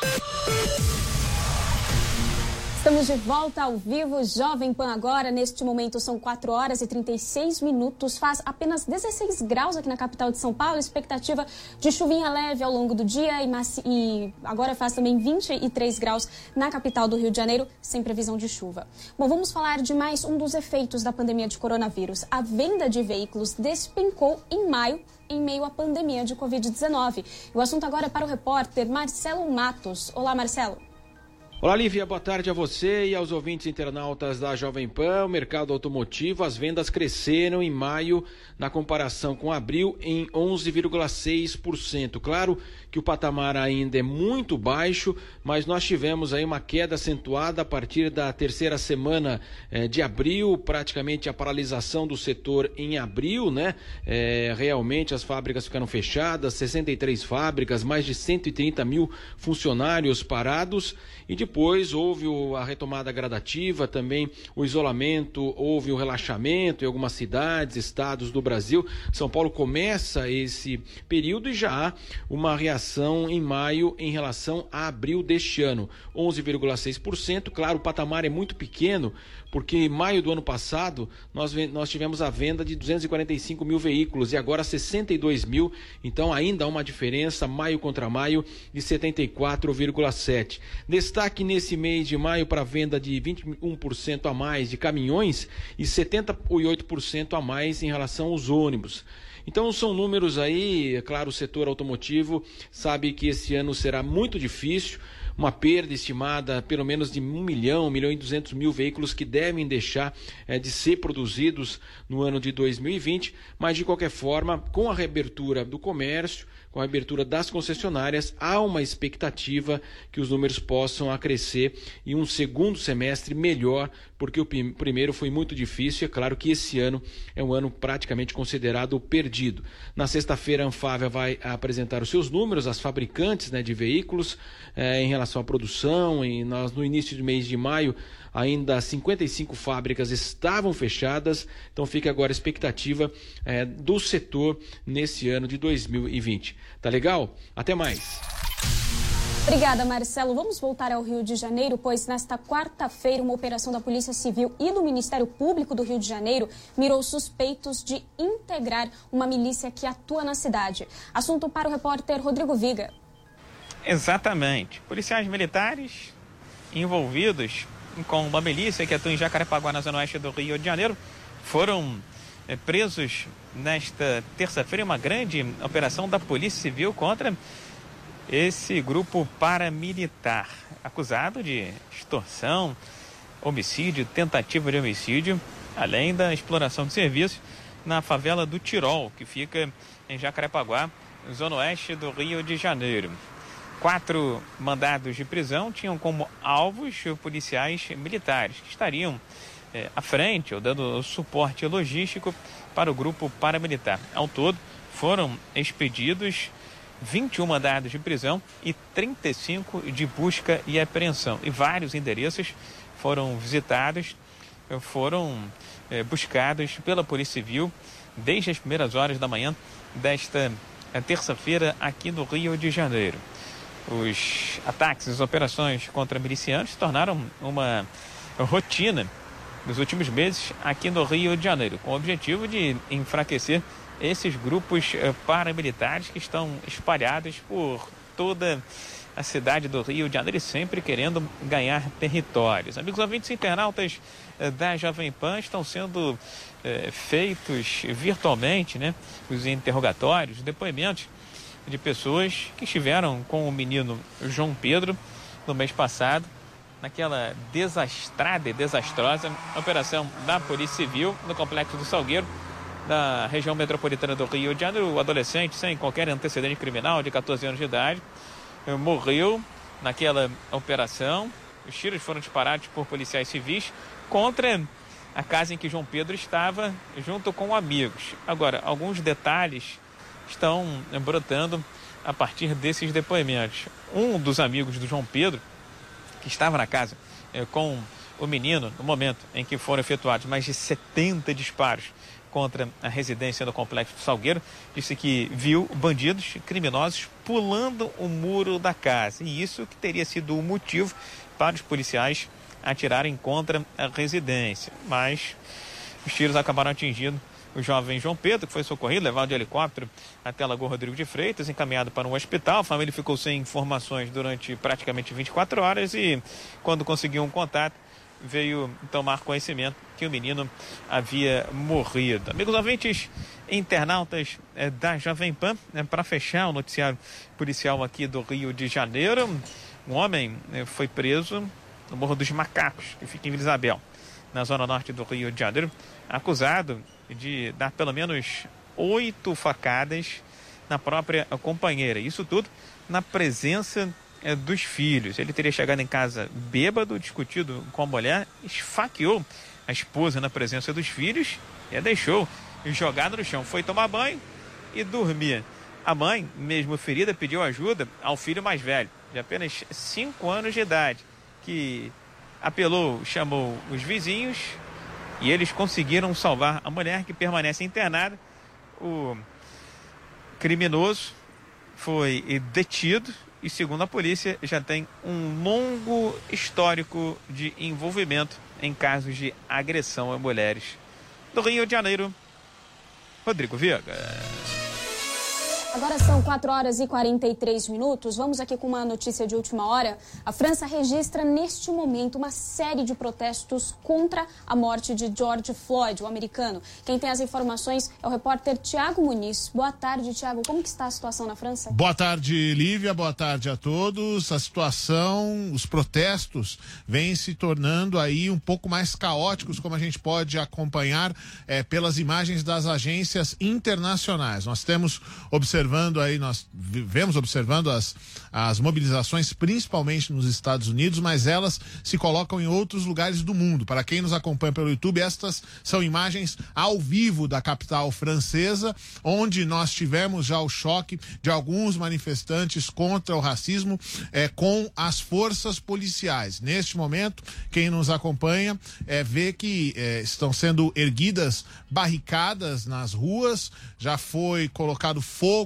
Estamos de volta ao vivo, Jovem Pan agora. Neste momento são quatro horas e trinta e seis minutos. Faz apenas dezesseis graus aqui na capital de São Paulo. Expectativa de chuvinha leve ao longo do dia. E, maci... e agora faz também vinte e três graus na capital do Rio de Janeiro, sem previsão de chuva. Bom, vamos falar de mais um dos efeitos da pandemia de coronavírus. A venda de veículos despencou em maio, em meio à pandemia de covid dezenove. O assunto agora é para o repórter Marcelo Matos. Olá, Marcelo. Olá, Lívia, boa tarde a você e aos ouvintes internautas da Jovem Pan. O mercado automotivo, as vendas cresceram em maio na comparação com abril em onze vírgula seis por cento. Claro que o patamar ainda é muito baixo, mas nós tivemos aí uma queda acentuada a partir da terceira semana eh, de abril, praticamente a paralisação do setor em abril, né? Eh, realmente as fábricas ficaram fechadas, sessenta e três fábricas, mais de cento e trinta mil funcionários parados. E depois houve a retomada gradativa, também o isolamento, houve o relaxamento em algumas cidades, estados do Brasil. São Paulo começa esse período e já há uma reação em maio em relação a abril deste ano, onze vírgula seis por cento. Claro, o patamar é muito pequeno, porque em maio do ano passado nós, nós tivemos a venda de duzentos e quarenta e cinco mil veículos e agora sessenta e dois mil, então ainda há uma diferença, maio contra maio, de setenta e quatro vírgula sete por cento. Destaque nesse mês de maio para a venda de vinte e um por cento a mais de caminhões e setenta e oito por cento a mais em relação aos ônibus. Então são números aí, é claro, o setor automotivo sabe que esse ano será muito difícil, uma perda estimada pelo menos de um milhão, um milhão e duzentos mil veículos que devem deixar é, de ser produzidos no ano de dois mil e vinte, mas de qualquer forma, com a reabertura do comércio, com a abertura das concessionárias, há uma expectativa que os números possam crescer e um segundo semestre melhor, porque o primeiro foi muito difícil e é claro que esse ano é um ano praticamente considerado perdido. Na sexta-feira a Anfávia vai apresentar os seus números, as fabricantes, né, de veículos, eh, em relação à produção, e nós no início do mês de maio ainda cinquenta e cinco fábricas estavam fechadas, então fica agora a expectativa eh, do setor nesse ano de dois mil e vinte. Tá legal? Até mais! Obrigada, Marcelo. Vamos voltar ao Rio de Janeiro, pois nesta quarta-feira uma operação da Polícia Civil e do Ministério Público do Rio de Janeiro mirou suspeitos de integrar uma milícia que atua na cidade. Assunto para o repórter Rodrigo Viga. Exatamente. Policiais militares envolvidos com uma milícia que atua em Jacarepaguá, na zona oeste do Rio de Janeiro, foram é, presos nesta terça-feira em uma grande operação da Polícia Civil contra esse grupo paramilitar, acusado de extorsão, homicídio, tentativa de homicídio, além da exploração de serviços na favela do Tirol, que fica em Jacarepaguá, zona oeste do Rio de Janeiro. Quatro mandados de prisão tinham como alvos policiais militares, que estariam eh, à frente ou dando suporte logístico para o grupo paramilitar. Ao todo, foram expedidos vinte e um mandados de prisão e trinta e cinco de busca e apreensão. E vários endereços foram visitados, foram eh, buscados pela Polícia Civil desde as primeiras horas da manhã desta terça-feira aqui no Rio de Janeiro. Os ataques, as operações contra milicianos se tornaram uma rotina nos últimos meses aqui no Rio de Janeiro, com o objetivo de enfraquecer esses grupos paramilitares que estão espalhados por toda a cidade do Rio de Janeiro e sempre querendo ganhar territórios. Amigos ouvintes internautas da Jovem Pan, estão sendo eh, feitos virtualmente, né, os interrogatórios, depoimentos de pessoas que estiveram com o menino João Pedro no mês passado, naquela desastrada e desastrosa operação da Polícia Civil no Complexo do Salgueiro, da região metropolitana do Rio de Janeiro. O adolescente, sem qualquer antecedente criminal, de catorze anos de idade, morreu naquela operação. Os tiros foram disparados por policiais civis contra a casa em que João Pedro estava, junto com amigos. Agora, alguns detalhes estão brotando a partir desses depoimentos. Um dos amigos do João Pedro, que estava na casa eh, com o menino, no momento em que foram efetuados mais de setenta disparos contra a residência do Complexo do Salgueiro, disse que viu bandidos criminosos pulando o muro da casa. E isso que teria sido o motivo para os policiais atirarem contra a residência. Mas os tiros acabaram atingindo o jovem João Pedro, que foi socorrido, levado de helicóptero até a Lagoa Rodrigo de Freitas, encaminhado para um hospital. A família ficou sem informações durante praticamente vinte e quatro horas e, quando conseguiu um contato, veio tomar conhecimento que o menino havia morrido. Amigos ouvintes, internautas é, da Jovem Pan, é, para fechar o noticiário policial aqui do Rio de Janeiro, um homem é, foi preso no Morro dos Macacos, que fica em Vila Isabel, na zona norte do Rio de Janeiro, acusado de dar pelo menos oito facadas na própria companheira. Isso tudo na presença é, dos filhos. Ele teria chegado em casa bêbado, discutido com a mulher, esfaqueou a esposa na presença dos filhos e a deixou jogada no chão. Foi tomar banho e dormir. A mãe, mesmo ferida, pediu ajuda ao filho mais velho, de apenas cinco anos de idade, que apelou, chamou os vizinhos e eles conseguiram salvar a mulher, que permanece internada. O criminoso foi detido e, segundo a polícia, já tem um longo histórico de envolvimento em casos de agressão a mulheres. Do Rio de Janeiro, Rodrigo Viga. Agora são quatro horas e quarenta e três minutos. Vamos aqui com uma notícia de última hora. A França registra neste momento uma série de protestos contra a morte de George Floyd, o americano. Quem tem as informações é o repórter Tiago Muniz. Boa tarde, Tiago. Como que está a situação na França? Boa tarde, Lívia. Boa tarde a todos. A situação, os protestos vêm se tornando aí um pouco mais caóticos, como a gente pode acompanhar é, pelas imagens das agências internacionais. Nós temos observado observando aí, nós vemos observando as, as mobilizações, principalmente nos Estados Unidos, mas elas se colocam em outros lugares do mundo. Para quem nos acompanha pelo YouTube, estas são imagens ao vivo da capital francesa, onde nós tivemos já o choque de alguns manifestantes contra o racismo é, com as forças policiais. Neste momento, quem nos acompanha é, vê que é, estão sendo erguidas barricadas nas ruas, já foi colocado fogo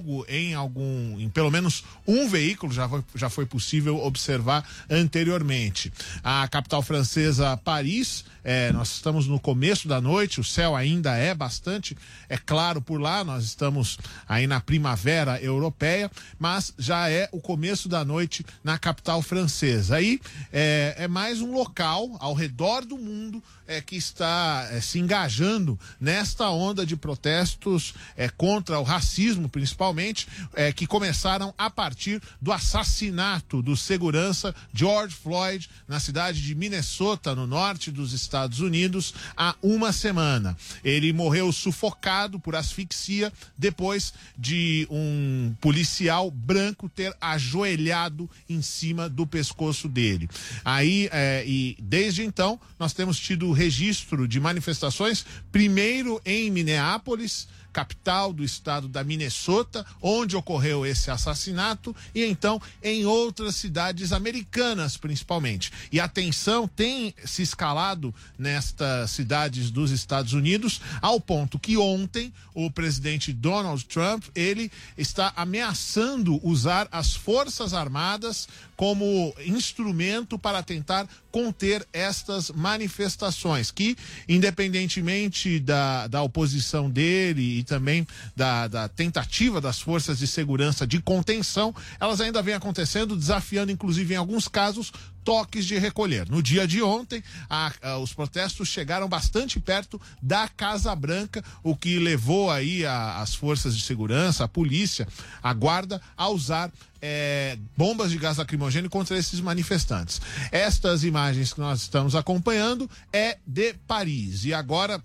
fogo em algum, em pelo menos um veículo, já foi, já foi possível observar anteriormente. A capital francesa, Paris, é, nós estamos no começo da noite, o céu ainda é bastante, é claro por lá, nós estamos aí na primavera europeia, mas já é o começo da noite na capital francesa. Aí é, é mais um local ao redor do mundo é, que está é, se engajando nesta onda de protestos é, contra o racismo, principalmente, é, que começaram a partir do assassinato do segurança George Floyd na cidade de Minnesota, no norte dos Estados Unidos, há uma semana. Ele morreu sufocado por asfixia depois de um policial branco ter ajoelhado em cima do pescoço dele. Aí, é, e desde então, nós temos tido registro de manifestações, primeiro em Minneapolis, capital do estado da Minnesota, onde ocorreu esse assassinato, e então em outras cidades americanas, principalmente. E a tensão tem se escalado nestas cidades dos Estados Unidos, ao ponto que ontem o presidente Donald Trump, ele está ameaçando usar as Forças Armadas como instrumento para tentar conter estas manifestações, que, independentemente da, da oposição dele e também da, da tentativa das forças de segurança de contenção, elas ainda vêm acontecendo, desafiando, inclusive, em alguns casos, toques de recolher. No dia de ontem, a, a, os protestos chegaram bastante perto da Casa Branca, o que levou aí a, as forças de segurança, a polícia, a guarda, a usar É, bombas de gás lacrimogêneo contra esses manifestantes. Estas imagens que nós estamos acompanhando é de Paris. E agora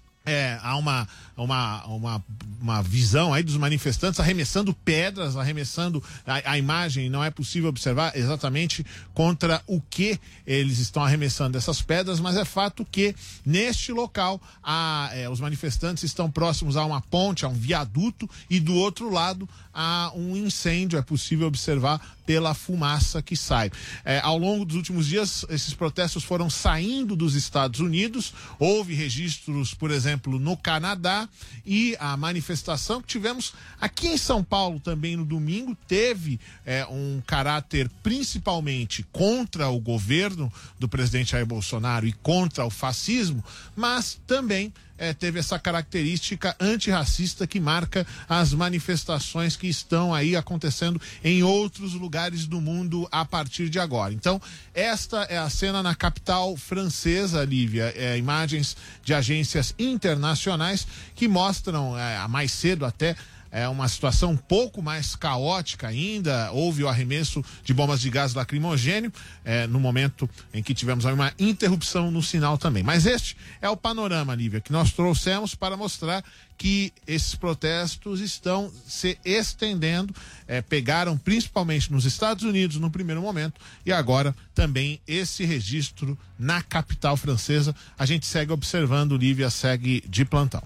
é, há uma, uma, uma, uma visão aí dos manifestantes arremessando pedras, arremessando a, a imagem, não é possível observar exatamente contra o que eles estão arremessando essas pedras, mas é fato que neste local há, é, os manifestantes estão próximos a uma ponte, a um viaduto, e do outro lado há um incêndio, é possível observar pela fumaça que sai. É, ao longo dos últimos dias, esses protestos foram saindo dos Estados Unidos, houve registros, por exemplo, no Canadá, e a manifestação que tivemos aqui em São Paulo também no domingo teve é, um caráter principalmente contra o governo do presidente Jair Bolsonaro e contra o fascismo, mas também É, teve essa característica antirracista que marca as manifestações que estão aí acontecendo em outros lugares do mundo a partir de agora. Então, esta é a cena na capital francesa, Lívia. É, imagens de agências internacionais que mostram, é, mais cedo até, é uma situação um pouco mais caótica ainda. Houve o arremesso de bombas de gás lacrimogêneo é, no momento em que tivemos uma interrupção no sinal também. Mas este é o panorama, Lívia, que nós trouxemos para mostrar que esses protestos estão se estendendo, é, pegaram principalmente nos Estados Unidos no primeiro momento, e agora também esse registro na capital francesa. A gente segue observando, Lívia, segue de plantão.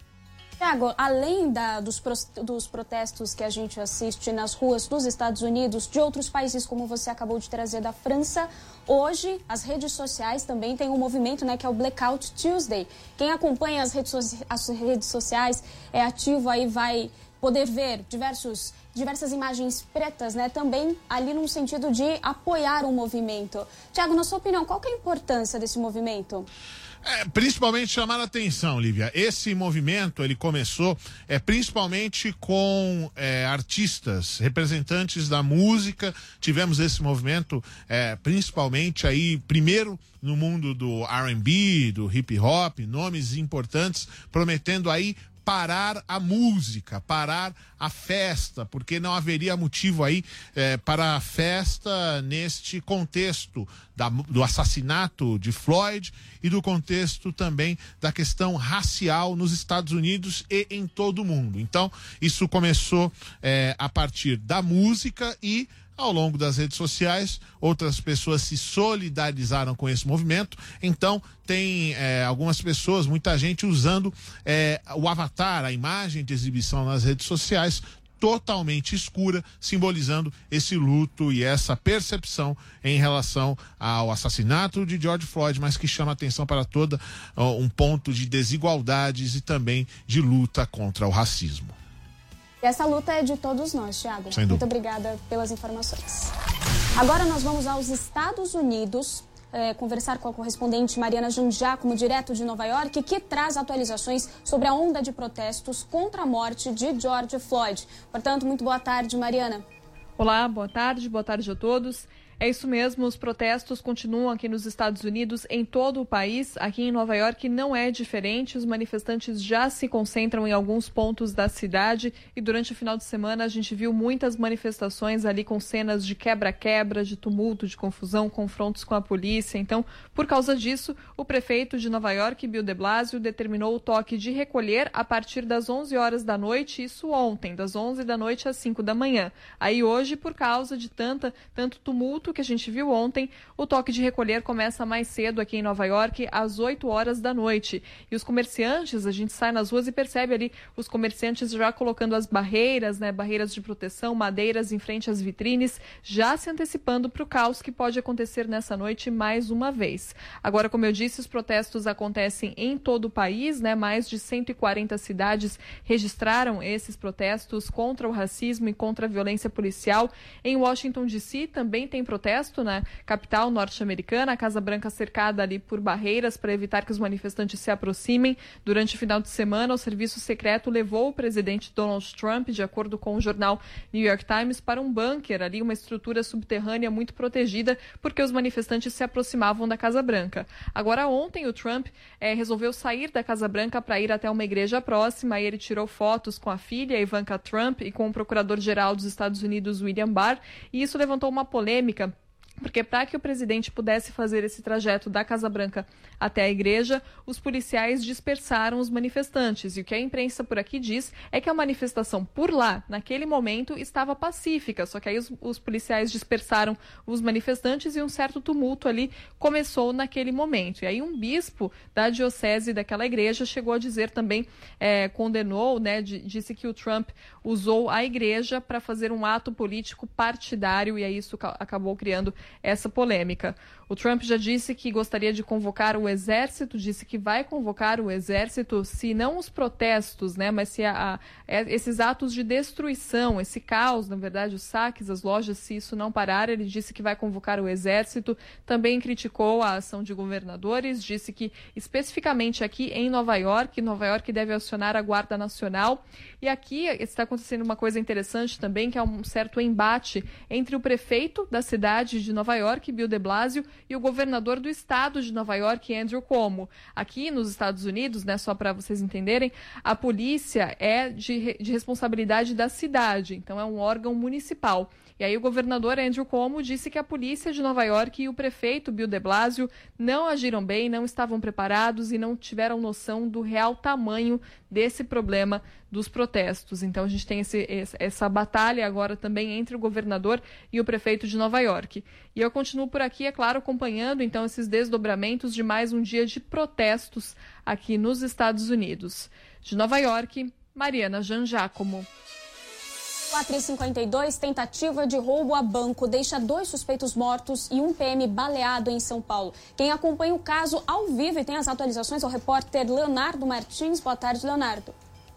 Tiago, além da, dos, dos protestos que a gente assiste nas ruas dos Estados Unidos, de outros países, como você acabou de trazer da França, hoje as redes sociais também têm um movimento, né, que é o Blackout Tuesday. Quem acompanha as redes, so as redes sociais é ativo aí, vai poder ver diversos, diversas imagens pretas, né, também ali no sentido de apoiar o movimento. Tiago, na sua opinião, qual que é a importância desse movimento? É, principalmente chamar a atenção, Lívia. Esse movimento, ele começou é, principalmente com é, artistas, representantes da música. Tivemos esse movimento é, principalmente aí, primeiro no mundo do R and B, do hip hop, nomes importantes prometendo aí parar a música, parar a festa, porque não haveria motivo aí eh, para a festa neste contexto da, do assassinato de Floyd e do contexto também da questão racial nos Estados Unidos e em todo o mundo. Então, isso começou eh, a partir da música e ao longo das redes sociais, outras pessoas se solidarizaram com esse movimento. Então, tem é, algumas pessoas, muita gente usando é, o avatar, a imagem de exibição nas redes sociais, totalmente escura, simbolizando esse luto e essa percepção em relação ao assassinato de George Floyd, mas que chama atenção para todo uh, um ponto de desigualdades e também de luta contra o racismo. E essa luta é de todos nós, Thiago. Muito obrigada pelas informações. Agora nós vamos aos Estados Unidos, é, conversar com a correspondente Mariana Jangiacomo, direto de Nova York, que traz atualizações sobre a onda de protestos contra a morte de George Floyd. Portanto, muito boa tarde, Mariana. Olá, boa tarde, boa tarde a todos. É isso mesmo, os protestos continuam aqui nos Estados Unidos, em todo o país. Aqui em Nova York não é diferente, os manifestantes já se concentram em alguns pontos da cidade e durante o final de semana a gente viu muitas manifestações ali com cenas de quebra-quebra, de tumulto, de confusão, confrontos com a polícia. Então, por causa disso, o prefeito de Nova York, Bill de Blasio, determinou o toque de recolher a partir das onze horas da noite, isso ontem, das onze da noite às cinco da manhã. Aí hoje, por causa de tanta, tanto tumulto que a gente viu ontem, o toque de recolher começa mais cedo aqui em Nova York, às oito horas da noite. E os comerciantes, a gente sai nas ruas e percebe ali os comerciantes já colocando as barreiras, né, barreiras de proteção, madeiras em frente às vitrines, já se antecipando para o caos que pode acontecer nessa noite mais uma vez. Agora, como eu disse, os protestos acontecem em todo o país, né? Mais de cento e quarenta cidades registraram esses protestos contra o racismo e contra a violência policial. Em Washington, D C, também tem protestos protesto na capital norte-americana, a Casa Branca cercada ali por barreiras para evitar que os manifestantes se aproximem. Durante o final de semana, o serviço secreto levou o presidente Donald Trump, de acordo com o jornal New York Times, para um bunker, ali uma estrutura subterrânea muito protegida, porque os manifestantes se aproximavam da Casa Branca. Agora, ontem, o Trump eh, resolveu sair da Casa Branca para ir até uma igreja próxima, aí ele tirou fotos com a filha, Ivanka Trump, e com o procurador-geral dos Estados Unidos, William Barr, e isso levantou uma polêmica, porque para que o presidente pudesse fazer esse trajeto da Casa Branca até a igreja, os policiais dispersaram os manifestantes. E o que a imprensa por aqui diz é que a manifestação por lá, naquele momento, estava pacífica. Só que aí os, os policiais dispersaram os manifestantes e um certo tumulto ali começou naquele momento. E aí um bispo da diocese daquela igreja chegou a dizer também, é, condenou, né, disse que o Trump usou a igreja para fazer um ato político partidário, e aí isso acabou criando essa polêmica. O Trump já disse que gostaria de convocar o exército, disse que vai convocar o exército se não os protestos, né, mas se a, a, esses atos de destruição, esse caos, na verdade, os saques, as lojas, se isso não parar, ele disse que vai convocar o exército. Também criticou a ação de governadores, disse que especificamente aqui em Nova York, Nova York deve acionar a Guarda Nacional. E aqui está acontecendo uma coisa interessante também, que é um certo embate entre o prefeito da cidade de Nova York, Bill de Blasio, e o governador do estado de Nova York, Andrew Cuomo. Aqui nos Estados Unidos, né, só para vocês entenderem, a polícia é de, de responsabilidade da cidade, então é um órgão municipal. E aí o governador Andrew Cuomo disse que a polícia de Nova York e o prefeito Bill de Blasio não agiram bem, não estavam preparados e não tiveram noção do real tamanho desse problema dos protestos. Então a gente tem esse, essa batalha agora também entre o governador e o prefeito de Nova York. E eu continuo por aqui, é claro, acompanhando então esses desdobramentos de mais um dia de protestos aqui nos Estados Unidos. De Nova York, Mariana Jangiacomo. quatro e cinquenta e dois, tentativa de roubo a banco deixa dois suspeitos mortos e um P M baleado em São Paulo. Quem acompanha o caso ao vivo e tem as atualizações é o repórter Leonardo Martins. Boa tarde, Leonardo.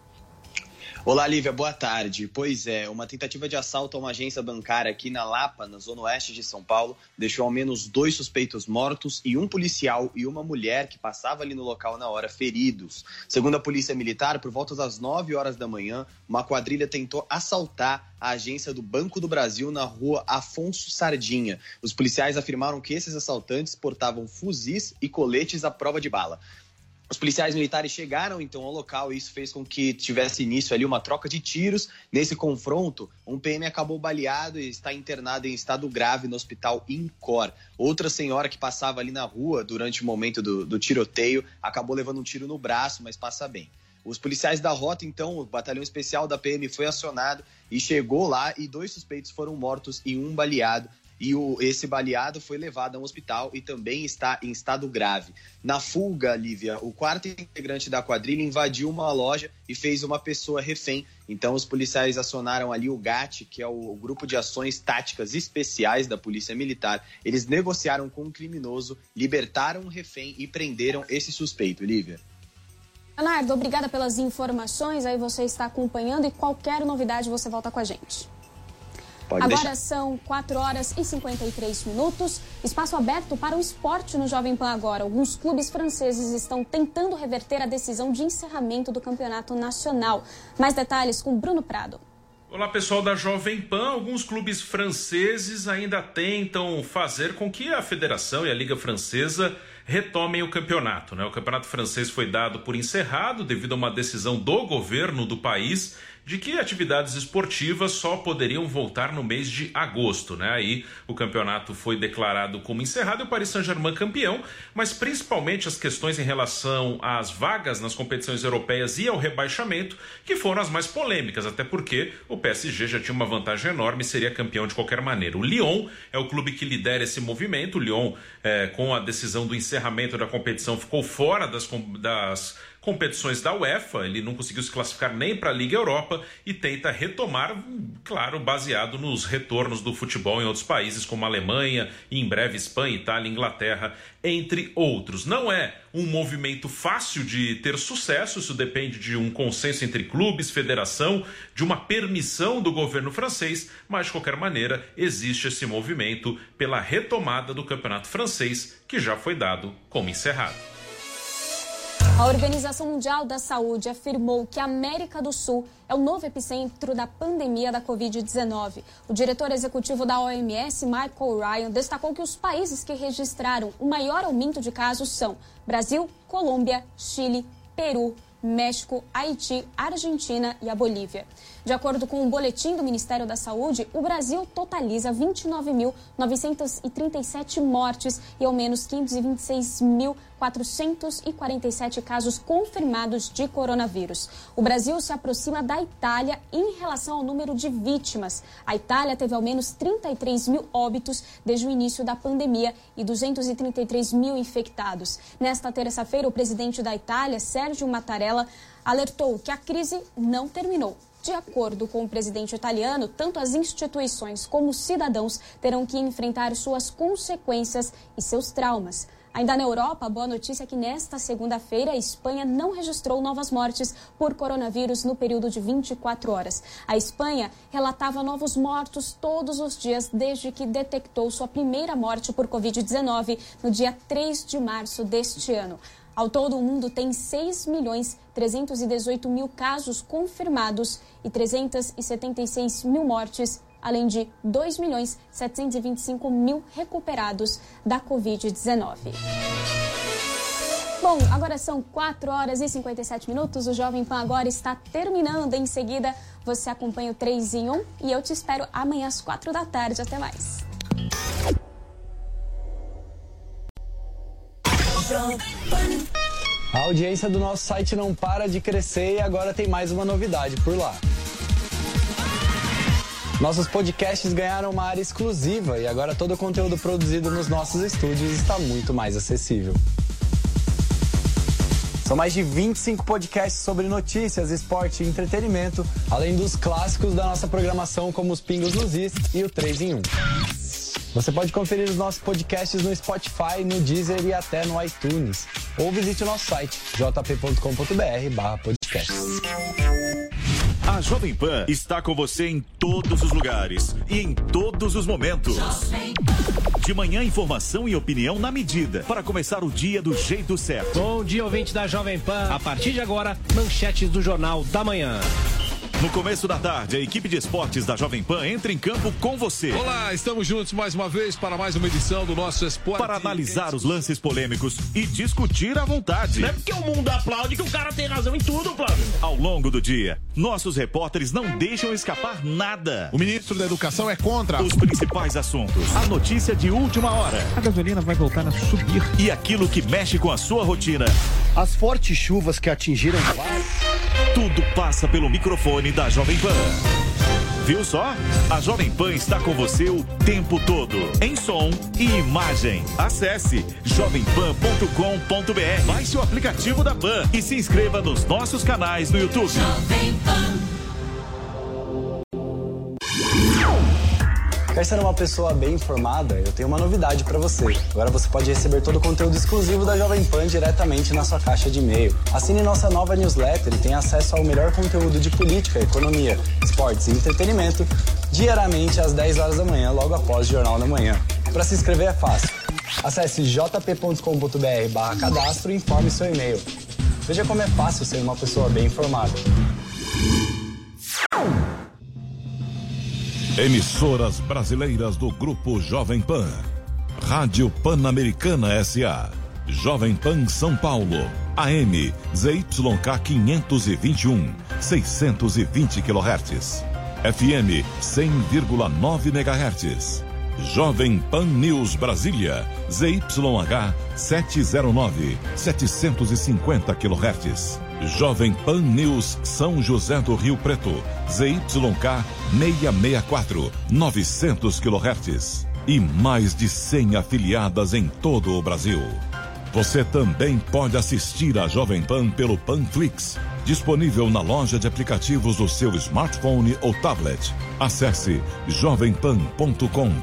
Olá, Lívia, boa tarde. Pois é, uma tentativa de assalto a uma agência bancária aqui na Lapa, na zona oeste de São Paulo, deixou ao menos dois suspeitos mortos e um policial e uma mulher que passava ali no local na hora feridos. Segundo a Polícia Militar, por volta das nove horas da manhã, uma quadrilha tentou assaltar a agência do Banco do Brasil na rua Afonso Sardinha. Os policiais afirmaram que esses assaltantes portavam fuzis e coletes à prova de bala. Os policiais militares chegaram então ao local e isso fez com que tivesse início ali uma troca de tiros. Nesse confronto, um P M acabou baleado e está internado em estado grave no hospital INCOR. Outra senhora que passava ali na rua durante o momento do, do tiroteio acabou levando um tiro no braço, mas passa bem. Os policiais da rota, então, o batalhão especial da P M foi acionado e chegou lá e dois suspeitos foram mortos e um baleado. E o, esse baleado foi levado a um hospital e também está em estado grave. Na fuga, Lívia, o quarto integrante da quadrilha invadiu uma loja e fez uma pessoa refém. Então, os policiais acionaram ali o GAT, que é o Grupo de Ações Táticas Especiais da Polícia Militar. Eles negociaram com o criminoso, libertaram o refém e prenderam esse suspeito, Lívia. Leonardo, obrigada pelas informações, aí você está acompanhando e qualquer novidade você volta com a gente. Pode Agora deixar. são quatro horas e cinquenta e três minutos, espaço aberto para o esporte no Jovem Pan agora. Alguns clubes franceses estão tentando reverter a decisão de encerramento do campeonato nacional. Mais detalhes com Bruno Prado. Olá pessoal da Jovem Pan, alguns clubes franceses ainda tentam fazer com que a Federação e a Liga Francesa retomem o campeonato, né? O campeonato francês foi dado por encerrado devido a uma decisão do governo do país de que atividades esportivas só poderiam voltar no mês de agosto, né? Aí o campeonato foi declarado como encerrado e o Paris Saint-Germain campeão, mas principalmente as questões em relação às vagas nas competições europeias e ao rebaixamento, que foram as mais polêmicas, até porque o P S G já tinha uma vantagem enorme e seria campeão de qualquer maneira. O Lyon é o clube que lidera esse movimento. O Lyon, é, com a decisão do encerramento da competição, ficou fora das, das competições da UEFA, ele não conseguiu se classificar nem para a Liga Europa e tenta retomar, claro, baseado nos retornos do futebol em outros países como a Alemanha e em breve Espanha, Itália, Inglaterra, entre outros. Não é um movimento fácil de ter sucesso, isso depende de um consenso entre clubes, federação, de uma permissão do governo francês, mas de qualquer maneira existe esse movimento pela retomada do campeonato francês, que já foi dado como encerrado. A Organização Mundial da Saúde afirmou que a América do Sul é o novo epicentro da pandemia da covid dezenove. O diretor executivo da O M S, Michael Ryan, destacou que os países que registraram o maior aumento de casos são Brasil, Colômbia, Chile, Peru, México, Haiti, Argentina e a Bolívia. De acordo com um boletim do Ministério da Saúde, o Brasil totaliza vinte e nove mil novecentos e trinta e sete mortes e ao menos quinhentos e vinte e seis mil quatrocentos e quarenta e sete casos confirmados de coronavírus. O Brasil se aproxima da Itália em relação ao número de vítimas. A Itália teve ao menos trinta e três mil óbitos desde o início da pandemia e duzentos e trinta e três mil infectados. Nesta terça-feira, o presidente da Itália, Sérgio Mattarella, alertou que a crise não terminou. De acordo com o presidente italiano, tanto as instituições como os cidadãos terão que enfrentar suas consequências e seus traumas. Ainda na Europa, a boa notícia é que nesta segunda-feira a Espanha não registrou novas mortes por coronavírus no período de vinte e quatro horas. A Espanha relatava novos mortos todos os dias desde que detectou sua primeira morte por covid dezenove no dia três de março deste ano. Ao todo, o mundo tem seis milhões trezentos e dezoito mil casos confirmados e trezentos e setenta e seis mil mortes, além de dois milhões setecentos e vinte e cinco mil recuperados da covid dezenove. Bom, agora são quatro horas e cinquenta e sete minutos, o Jovem Pan agora está terminando. Em seguida, você acompanha o três em um e eu te espero amanhã às quatro da tarde. Até mais. A audiência do nosso site não para de crescer e agora tem mais uma novidade por lá. Nossos podcasts ganharam uma área exclusiva e agora todo o conteúdo produzido nos nossos estúdios está muito mais acessível. São mais de vinte e cinco podcasts sobre notícias, esporte e entretenimento, além dos clássicos da nossa programação como os Pingos nos Is e o três em um. Você pode conferir os nossos podcasts no Spotify, no Deezer e até no iTunes. Ou visite o nosso site, j p ponto com ponto b r barra podcast. A Jovem Pan está com você em todos os lugares e em todos os momentos. De manhã, informação e opinião na medida, para começar o dia do jeito certo. Bom dia, ouvinte da Jovem Pan. A partir de agora, manchetes do Jornal da Manhã. No começo da tarde, a equipe de esportes da Jovem Pan entra em campo com você. Olá, estamos juntos mais uma vez para mais uma edição do nosso Esporte. Para analisar os lances polêmicos e discutir à vontade. Não é porque o mundo aplaude que o cara tem razão em tudo, Flávio. Ao longo do dia, nossos repórteres não deixam escapar nada. O ministro da Educação é contra os principais assuntos. A notícia de última hora. A gasolina vai voltar a subir. E aquilo que mexe com a sua rotina. As fortes chuvas que atingiram tudo passa pelo microfone da Jovem Pan. Viu só? A Jovem Pan está com você o tempo todo, em som e imagem. Acesse jovem pan ponto com ponto b r, baixe o aplicativo da Pan e se inscreva nos nossos canais no YouTube. Jovem Pan. Quer ser uma pessoa bem informada? Eu tenho uma novidade para você. Agora você pode receber todo o conteúdo exclusivo da Jovem Pan diretamente na sua caixa de e-mail. Assine nossa nova newsletter e tenha acesso ao melhor conteúdo de política, economia, esportes e entretenimento diariamente às dez horas da manhã, logo após o Jornal da Manhã. Para se inscrever é fácil. Acesse j p ponto com ponto b r barra cadastro e informe seu e-mail. Veja como é fácil ser uma pessoa bem informada. Emissoras brasileiras do Grupo Jovem Pan. Rádio Pan-Americana S A. Jovem Pan São Paulo. A M Z Y K quinhentos e vinte e um, seiscentos e vinte quilohertz. F M cem vírgula nove megahertz. Jovem Pan News Brasília. Z Y H setecentos e nove, setecentos e cinquenta quilohertz. Jovem Pan News São José do Rio Preto, Z Y K seiscentos e sessenta e quatro, novecentos quilohertz. E mais de cem afiliadas em todo o Brasil. Você também pode assistir a Jovem Pan pelo Panflix, disponível na loja de aplicativos do seu smartphone ou tablet. Acesse jovem pan ponto com